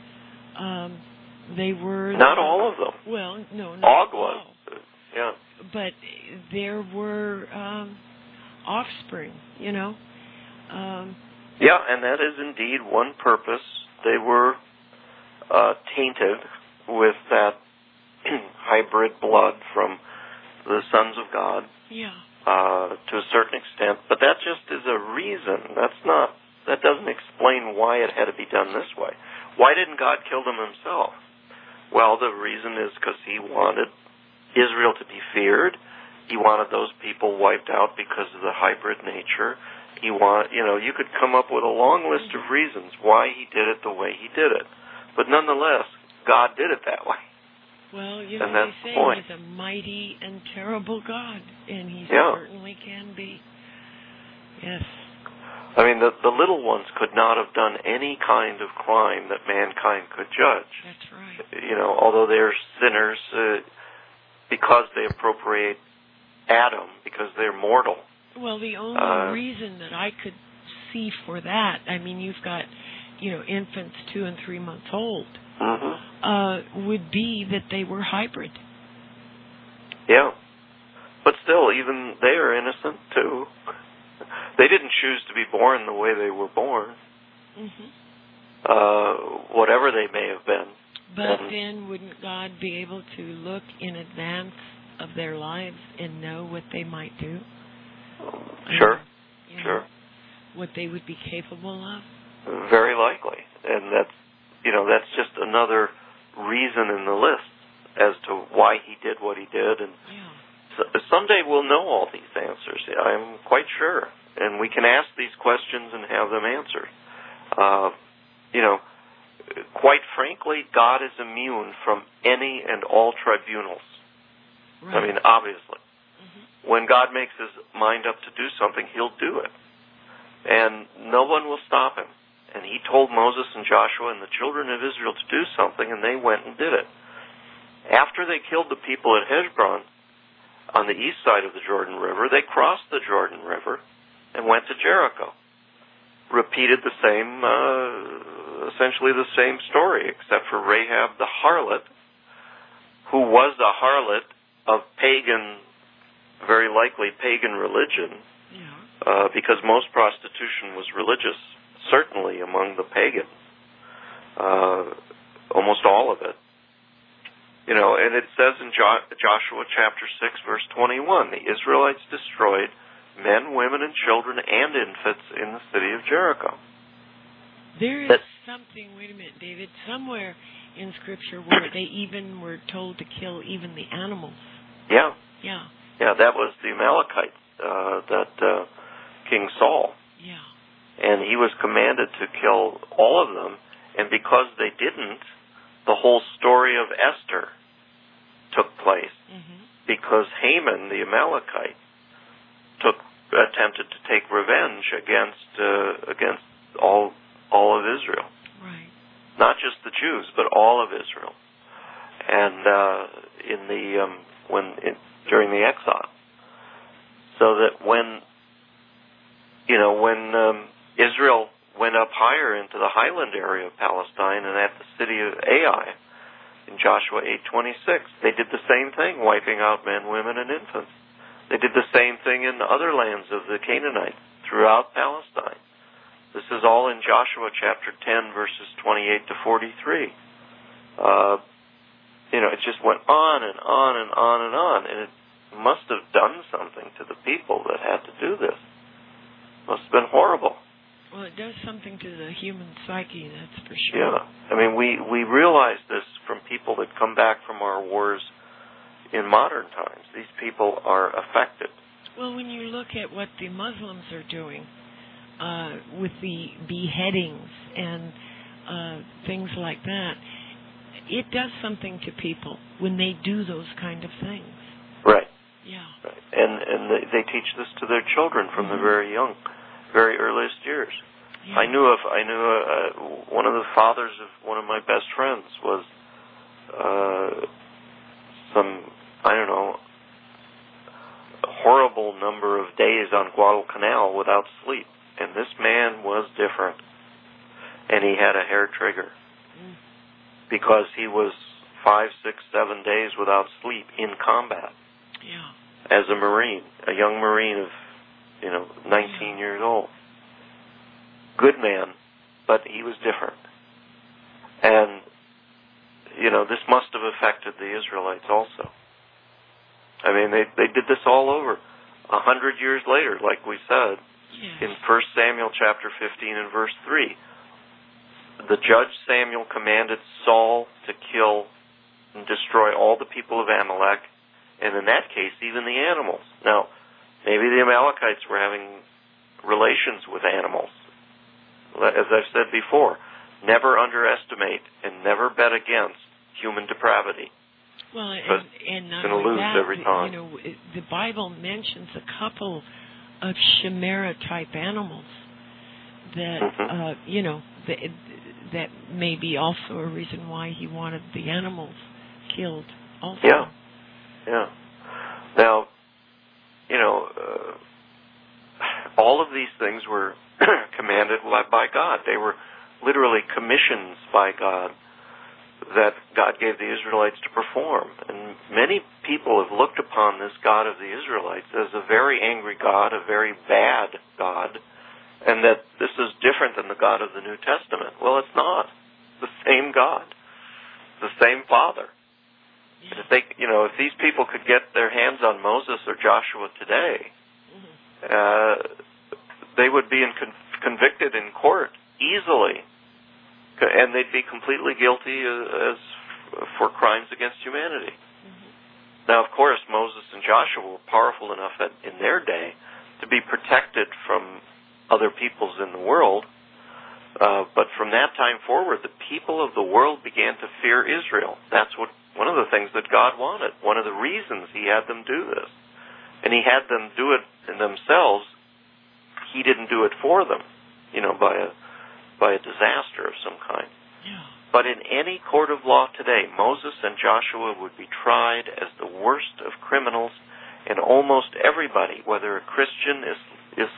They were... Not all of them. Well, no, not Og all. was. Yeah. But there were offspring, you know. Yeah, and that is indeed one purpose. They were tainted with that hybrid blood from the sons of God. Yeah. To a certain extent, but that just is a reason. That doesn't explain why it had to be done this way. Why didn't God kill them himself? Well, the reason is because he wanted Israel to be feared. He wanted those people wiped out because of the hybrid nature. You could come up with a long list of reasons why he did it the way he did it. But nonetheless, God did it that way. Well, they say he's a mighty and terrible God, and he certainly can be. Yes. I mean, the little ones could not have done any kind of crime that mankind could judge. That's right. Although they're sinners because they appropriate Adam, because they're mortal. Well, the only reason that I could see for that, I mean, you've got, infants 2 and 3 months old. Would be that they were hybrid. Yeah. But still, even they are innocent, too. They didn't choose to be born the way they were born. Whatever they may have been. But then wouldn't God be able to look in advance of their lives and know what they might do? Sure. What they would be capable of? Very likely. And that's just another reason in the list as to why he did what he did. And someday we'll know all these answers. I'm quite sure. And we can ask these questions and have them answered. Quite frankly, God is immune from any and all tribunals. Right. I mean, obviously. When God makes his mind up to do something, he'll do it. And no one will stop him. And he told Moses and Joshua and the children of Israel to do something, and they went and did it. After they killed the people at Heshbon, on the east side of the Jordan River, they crossed the Jordan River and went to Jericho. Repeated the same, essentially the same story, except for Rahab the harlot, who was the harlot of very likely pagan religion, because most prostitution was religious, certainly among the pagans, almost all of it. And it says in Joshua chapter 6, verse 21, the Israelites destroyed men, women, and children and infants in the city of Jericho. There is something, wait a minute, David, somewhere in Scripture where they even were told to kill even the animals. Yeah, that was the Amalekites, King Saul. Yeah. And he was commanded to kill all of them, and because they didn't, the whole story of Esther took place, because Haman, the Amalekite, attempted to take revenge against all of Israel. Right. Not just the Jews, but all of Israel. And during the exile, so that when Israel went up higher into the highland area of Palestine and at the city of Ai in Joshua 8:26, they did the same thing, wiping out men, women, and infants. They did the same thing in other lands of the Canaanites throughout Palestine. This is all in Joshua chapter 10, verses 28 to 43. It just went on and on and on and on, and it must have done something to the people that had to do this. Must have been horrible. Well, it does something to the human psyche, that's for sure. Yeah. I mean, we realize this from people that come back from our wars in modern times. These people are affected. Well, when you look at what the Muslims are doing with the beheadings and things like that, it does something to people when they do those kind of things. Right. Yeah. And they teach this to their children from the very young, very earliest years. Yeah. I knew one of the fathers of one of my best friends was a horrible number of days on Guadalcanal without sleep. And this man was different. And he had a hair trigger. Because he was 5, 6, 7 days without sleep in combat. Yeah. As a Marine, a young Marine of, 19 years old. Good man, but he was different. And, this must have affected the Israelites also. I mean, they did this all over 100 years later, like we said, in 1 Samuel chapter 15 and verse 3. The judge Samuel commanded Saul to kill and destroy all the people of Amalek, and in that case, even the animals. Now, maybe the Amalekites were having relations with animals. As I've said before, never underestimate and never bet against human depravity. Well, and not only that, every time. The Bible mentions a couple of chimera type animals that that may be also a reason why he wanted the animals killed. Also. Yeah. Now, all of these things were commanded by God. They were literally commissions by God that God gave the Israelites to perform. And many people have looked upon this God of the Israelites as a very angry God, a very bad God, and that this is different than the God of the New Testament. Well, it's not. It's the same God, the same Father. And if these people could get their hands on Moses or Joshua today, they would be convicted in court easily, and they'd be completely guilty for crimes against humanity. Now, of course, Moses and Joshua were powerful enough in their day to be protected from other peoples in the world, but from that time forward, the people of the world began to fear Israel. That's one of the things that God wanted, one of the reasons he had them do this. And he had them do it in themselves. He didn't do it for them, by a disaster of some kind. Yeah. But in any court of law today, Moses and Joshua would be tried as the worst of criminals, and almost everybody, whether a Christian is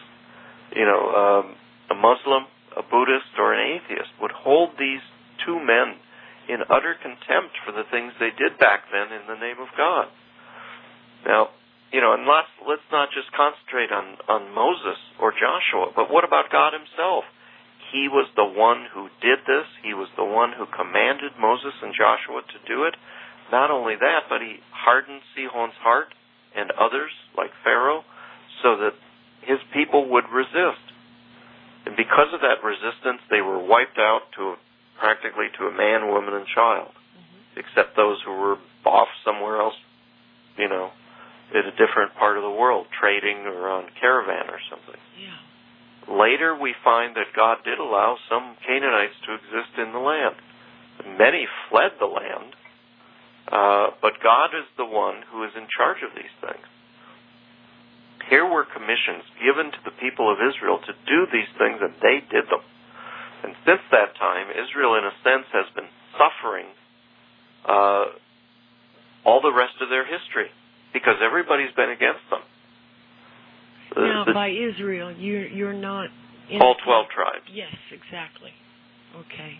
a Muslim, a Buddhist, or an atheist, would hold these two men in utter contempt for the things they did back then in the name of God. Now, and let's not just concentrate on Moses or Joshua, but what about God himself? He was the one who did this. He was the one who commanded Moses and Joshua to do it. Not only that, but he hardened Sihon's heart and others, like Pharaoh, so that his people would resist. And because of that resistance, they were wiped out practically to a man, woman, and child, except those who were off somewhere else, in a different part of the world, trading or on caravan or something. Yeah. Later, we find that God did allow some Canaanites to exist in the land. Many fled the land, but God is the one who is in charge of these things. Here were commissions given to the people of Israel to do these things, and they did them. And since that time, Israel, in a sense, has been suffering all the rest of their history, because everybody's been against them. Now, by Israel, you're not... all 12 tribes. Yes, exactly. Okay.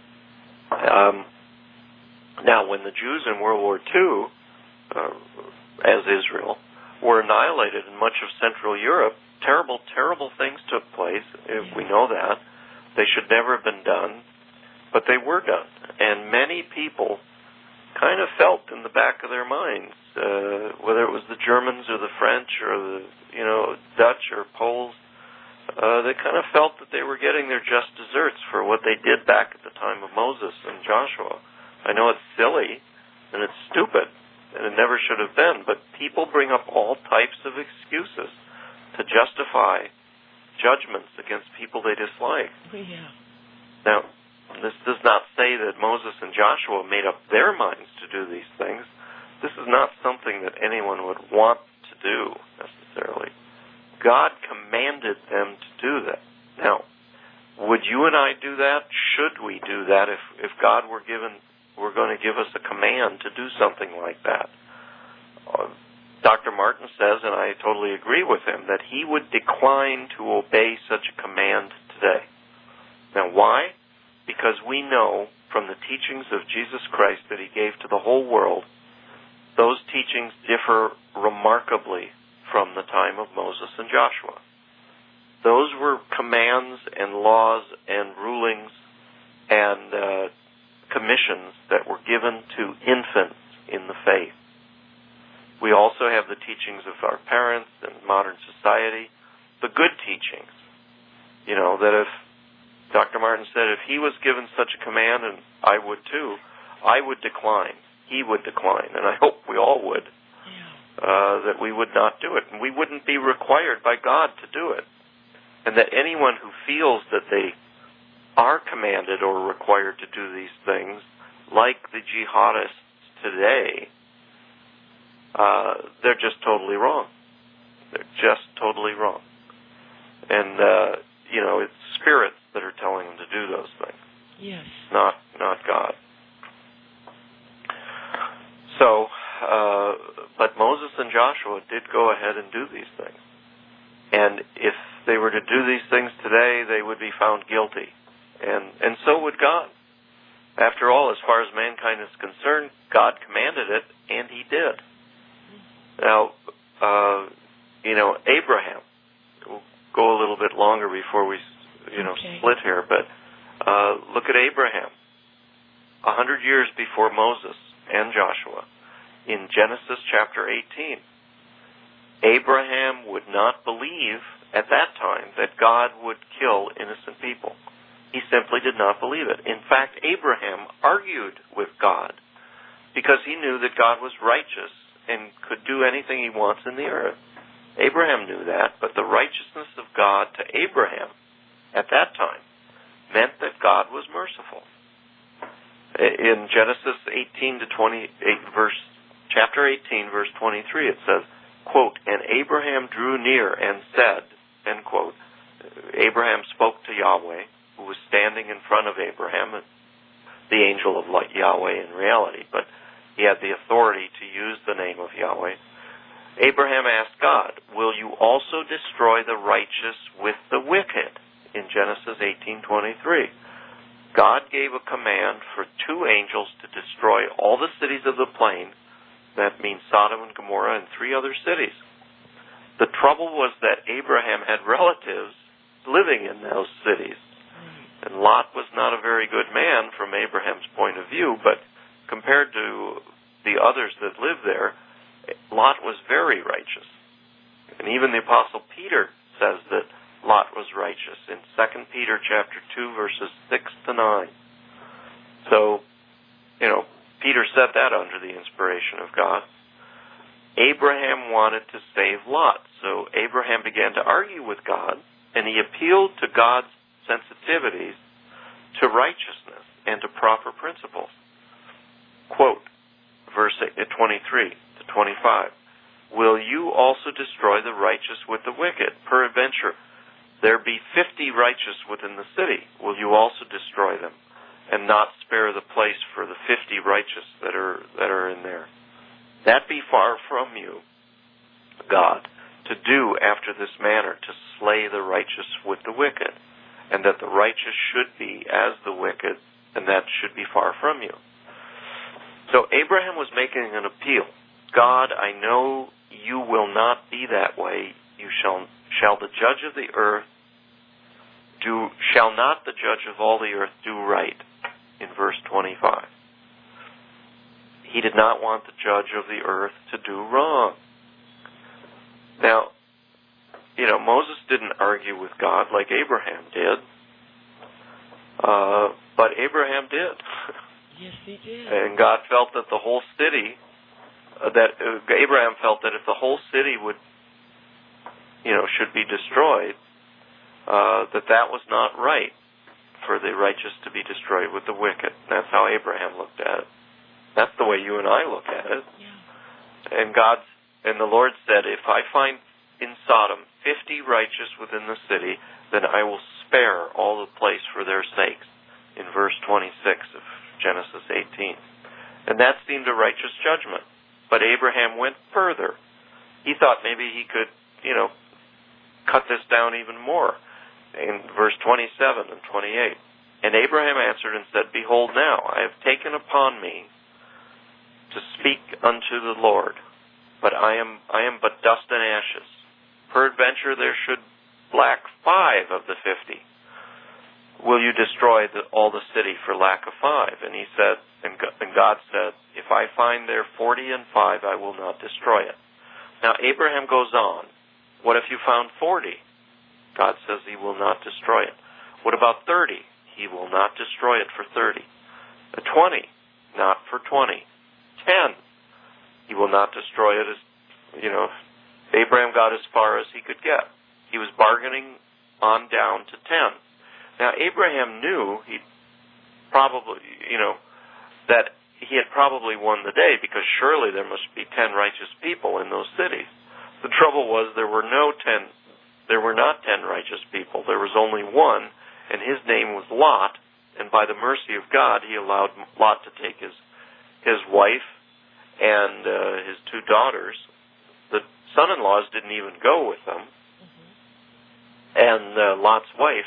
Now, when the Jews in World War II, as Israel, were annihilated in much of Central Europe, terrible, terrible things took place. We know that. They should never have been done, but they were done. And many people kind of felt in the back of their minds, whether it was the Germans or the French or the Dutch or Poles, they kind of felt that they were getting their just desserts for what they did back at the time of Moses and Joshua. I know it's silly and it's stupid and it never should have been, but people bring up all types of excuses to justify judgments against people they dislike. Yeah. Now, this does not say that Moses and Joshua made up their minds to do these things. This is not something that anyone would want do, necessarily. God commanded them to do that. Now, would you and I do that? Should we do that if God were going to give us a command to do something like that? Dr. Martin says, and I totally agree with him, that he would decline to obey such a command today. Now, why? Because we know from the teachings of Jesus Christ that he gave to the whole world, those teachings differ remarkably from the time of Moses and Joshua. Those were commands and laws and rulings and commissions that were given to infants in the faith. We also have the teachings of our parents and modern society, the good teachings. You know, that if Dr. Martin said if he was given such a command, and I would too, I would decline. He would decline, and I hope we all would, that we would not do it. And we wouldn't be required by God to do it. And that anyone who feels that they are commanded or required to do these things, like the jihadists today, they're just totally wrong. They're just totally wrong. And, it's spirits that are telling them to do those things. Yes. Not God. So, but Moses and Joshua did go ahead and do these things. And if they were to do these things today, they would be found guilty. And so would God. After all, as far as mankind is concerned, God commanded it, and he did. Now, Abraham, we'll go a little bit longer before we, split here, but look at Abraham. 100 years before Moses and Joshua, in Genesis chapter 18, Abraham would not believe at that time that God would kill innocent people. He simply did not believe it. In fact, Abraham argued with God because he knew that God was righteous and could do anything he wants in the earth. Abraham knew that, but the righteousness of God to Abraham at that time meant that God was merciful. In Genesis chapter 18, verse 23, it says, quote, "And Abraham drew near and said," end quote. Abraham spoke to Yahweh, who was standing in front of Abraham, the angel of Yahweh in reality, but he had the authority to use the name of Yahweh. Abraham asked God, "Will you also destroy the righteous with the wicked?" In Genesis 18:23. God gave a command for 2 angels to destroy all the cities of the plain. That means Sodom and Gomorrah and 3 other cities. The trouble was that Abraham had relatives living in those cities. And Lot was not a very good man from Abraham's point of view, but compared to the others that lived there, Lot was very righteous. And even the Apostle Peter says that Lot was righteous in 2 Peter chapter 2, verses 6 to 9. So, Peter said that under the inspiration of God. Abraham wanted to save Lot, so Abraham began to argue with God, and he appealed to God's sensitivities to righteousness and to proper principles. Quote, verse 23 to 25, "Will you also destroy the righteous with the wicked? Peradventure, there be 50 righteous within the city. Will you also destroy them, and not spare the place for the 50 righteous that are in there? That be far from you, God, to do after this manner, to slay the righteous with the wicked, and that the righteous should be as the wicked, and that should be far from you." So Abraham was making an appeal. God, I know you will not be that way. You shall the judge of the earth shall not the judge of all the earth do right? In verse 25. He did not want the judge of the earth to do wrong. Now, Moses didn't argue with God like Abraham did, but Abraham did. Yes, he did. And God felt that the whole city, Abraham felt that if the whole city should be destroyed, that was not right for the righteous to be destroyed with the wicked. That's how Abraham looked at it. That's the way you and I look at it. Yeah. And God's And the Lord said, if I find in Sodom 50 righteous within the city, then I will spare all the place for their sakes, in verse 26 of Genesis 18. And that seemed a righteous judgment. But Abraham went further. He thought maybe he could, cut this down even more, in verse 27 and 28. And Abraham answered and said, behold, now I have taken upon me to speak unto the Lord, but I am but dust and ashes. Peradventure there should lack 5 of the 50. Will you destroy all the city for lack of 5? And he said, and God said, if I find there 40 and 5, I will not destroy it. Now Abraham goes on. What if you found 40? God says he will not destroy it. What about 30? He will not destroy it for 30. 20? Not for 20. 10? He will not destroy it. Abraham got as far as he could get. He was bargaining on down to 10. Now Abraham knew that he had probably won the day, because surely there must be 10 righteous people in those cities. The trouble was there were not 10 righteous people. There was only one, and his name was Lot. And by the mercy of God, he allowed Lot to take his wife and his 2 daughters. The son-in-laws didn't even go with them. And Lot's wife,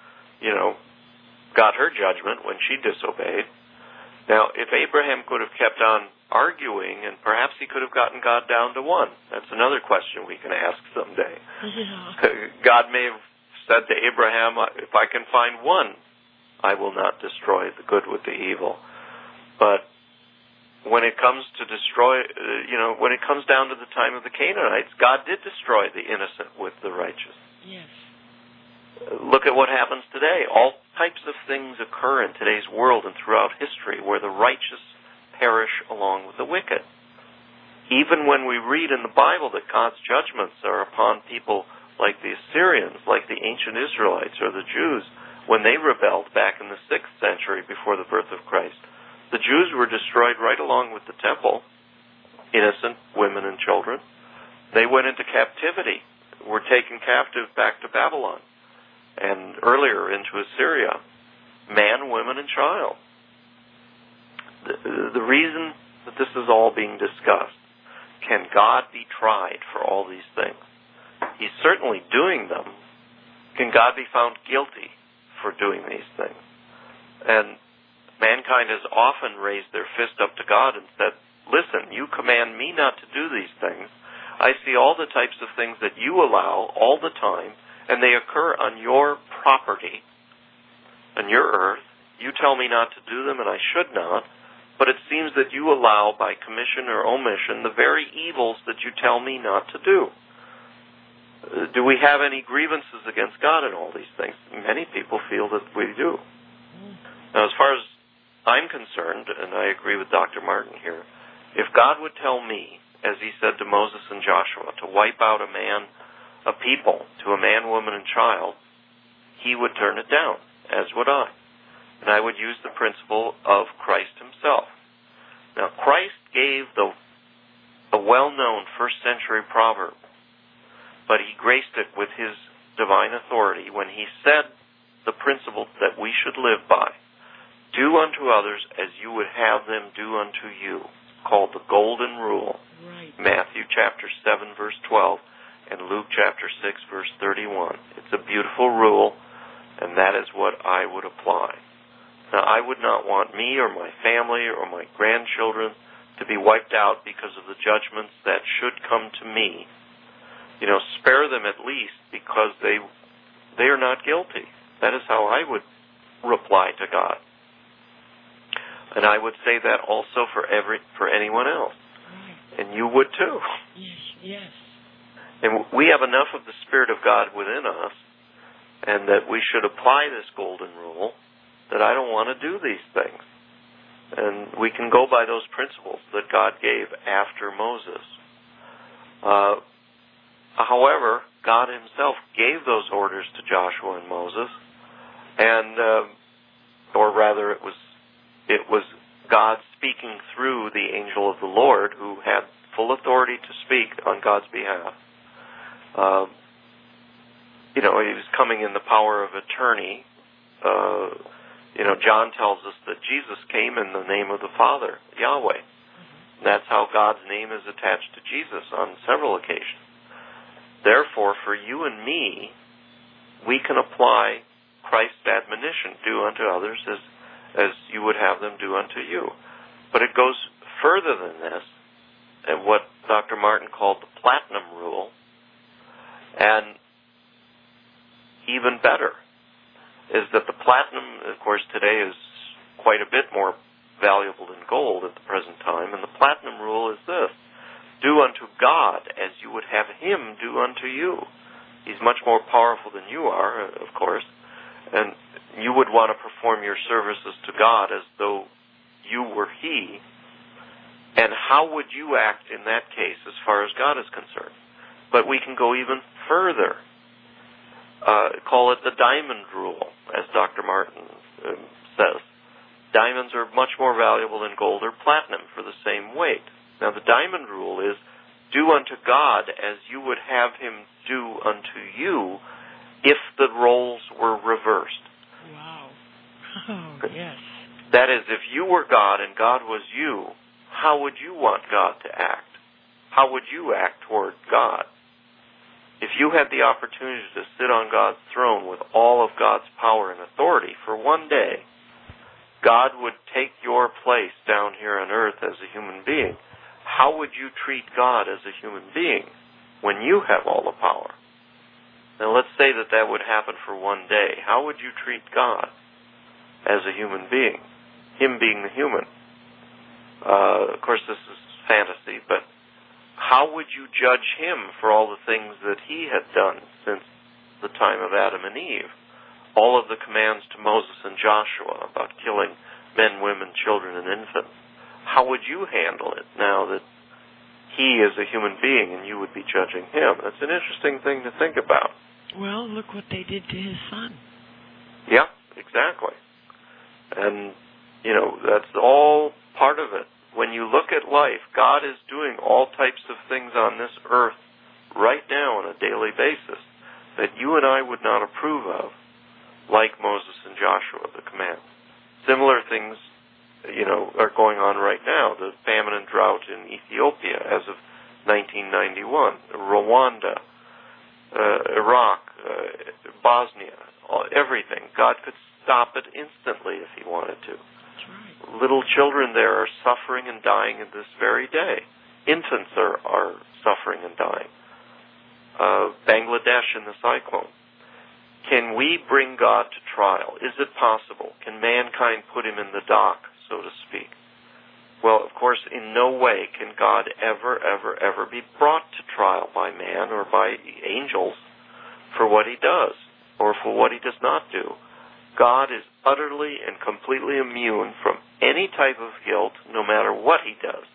got her judgment when she disobeyed. Now, if Abraham could have kept on arguing, and perhaps he could have gotten God down to 1. That's another question we can ask someday. Yeah. God may have said to Abraham, if I can find 1, I will not destroy the good with the evil. But when it comes to when it comes down to the time of the Canaanites, God did destroy the innocent with the righteous. Yes. Look at what happens today. All types of things occur in today's world and throughout history where the righteous perish along with the wicked. Even when we read in the Bible that God's judgments are upon people like the Assyrians, like the ancient Israelites or the Jews, when they rebelled back in the 6th century before the birth of Christ, the Jews were destroyed right along with the temple, innocent women and children. They went into captivity, were taken captive back to Babylon, and earlier into Assyria, man, women, and child. The reason that this is all being discussed, can God be tried for all these things? He's certainly doing them. Can God be found guilty for doing these things? And mankind has often raised their fist up to God and said, listen, you command me not to do these things. I see all the types of things that you allow all the time, and they occur on your property, on your earth. You tell me not to do them, and I should not. But it seems that you allow, by commission or omission, the very evils that you tell me not to do. Do we have any grievances against God in all these things? Many people feel that we do. Now, as far as I'm concerned, and I agree with Dr. Martin here, if God would tell me, as he said to Moses and Joshua, to wipe out a people, to a man, woman, and child, he would turn it down, as would I. And I would use the principle of Christ himself. Now, Christ gave a well-known first-century proverb, but he graced it with his divine authority when he said the principle that we should live by. Do unto others as you would have them do unto you, called the Golden Rule. Right. Matthew chapter 7, verse 12, and Luke chapter 6, verse 31. It's a beautiful rule, and that is what I would apply. Now, I would not want me or my family or my grandchildren to be wiped out because of the judgments that should come to me. Spare them at least because they are not guilty. That is how I would reply to God. And I would say that also for anyone else. Right. And you would too. Yes. And we have enough of the Spirit of God within us, and that we should apply this golden rule, that I don't want to do these things. And we can go by those principles that God gave after Moses. However, God himself gave those orders to Joshua and Moses, and or rather it was God speaking through the angel of the Lord, who had full authority to speak on God's behalf. He was coming in the power of attorney. John tells us that Jesus came in the name of the Father, Yahweh. And that's how God's name is attached to Jesus on several occasions. Therefore, for you and me, we can apply Christ's admonition, do unto others as you would have them do unto you. But it goes further than this, and what Dr. Martin called the platinum rule, and even better, is that the platinum, of course, today is quite a bit more valuable than gold at the present time, and the platinum rule is this: do unto God as you would have Him do unto you. He's much more powerful than you are, of course, and you would want to perform your services to God as though you were He. And how would you act in that case as far as God is concerned? But we can go even further. Call it the diamond rule, as Dr. Martin says. Diamonds are much more valuable than gold or platinum for the same weight. Now, the diamond rule is, do unto God as you would have Him do unto you if the roles were reversed. Wow. Oh, yes. That is, if you were God and God was you, how would you want God to act? How would you act toward God? If you had the opportunity to sit on God's throne with all of God's power and authority for one day, God would take your place down here on earth as a human being. How would you treat God as a human being when you have all the power? Now, let's say that would happen for one day. How would you treat God as a human being, Him being the human? Of course, this is fantasy, but how would you judge Him for all the things that He had done since the time of Adam and Eve? All of the commands to Moses and Joshua about killing men, women, children, and infants. How would you handle it now that He is a human being and you would be judging Him? That's an interesting thing to think about. Well, look what they did to His Son. Yeah, exactly. And, that's all part of it. When you look at life, God is doing all types of things on this earth right now on a daily basis that you and I would not approve of, like Moses and Joshua, the command. Similar things, are going on right now. The famine and drought in Ethiopia as of 1991, Rwanda, Iraq, Bosnia, everything. God could stop it instantly if He wanted to. That's right. Little children there are suffering and dying in this very day. Infants are suffering and dying. Bangladesh in the cyclone. Can we bring God to trial? Is it possible? Can mankind put Him in the dock, so to speak? Well, of course, in no way can God ever, ever, ever be brought to trial by man or by angels for what He does or for what He does not do. God is utterly and completely immune from any type of guilt, no matter what He does.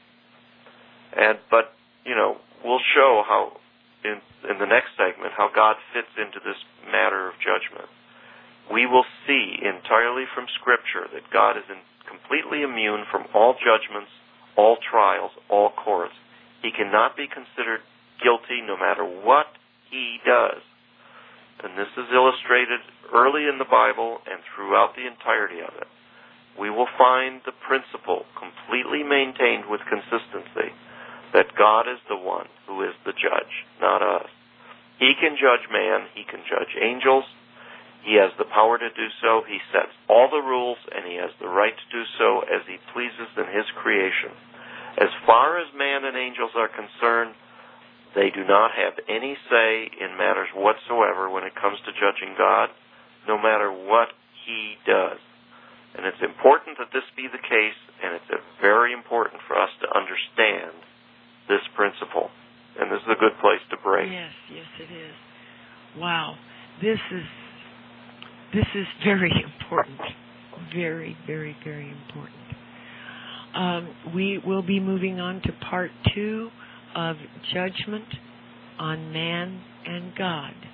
But we'll show how, in the next segment, how God fits into this matter of judgment. We will see entirely from Scripture that God is completely immune from all judgments, all trials, all courts. He cannot be considered guilty no matter what He does. And this is illustrated early in the Bible and throughout the entirety of it. We will find the principle completely maintained with consistency that God is the one who is the judge, not us. He can judge man. He can judge angels. He has the power to do so. He sets all the rules, and He has the right to do so as He pleases in His creation. As far as man and angels are concerned, they do not have any say in matters whatsoever when it comes to judging God, no matter what He does. And it's important that this be the case, and it's very important for us to understand this principle. And this is a good place to break. Yes, it is. Wow. This is very important. Very, very, very important. We will be moving on to part 2 of Judgment on Man and God.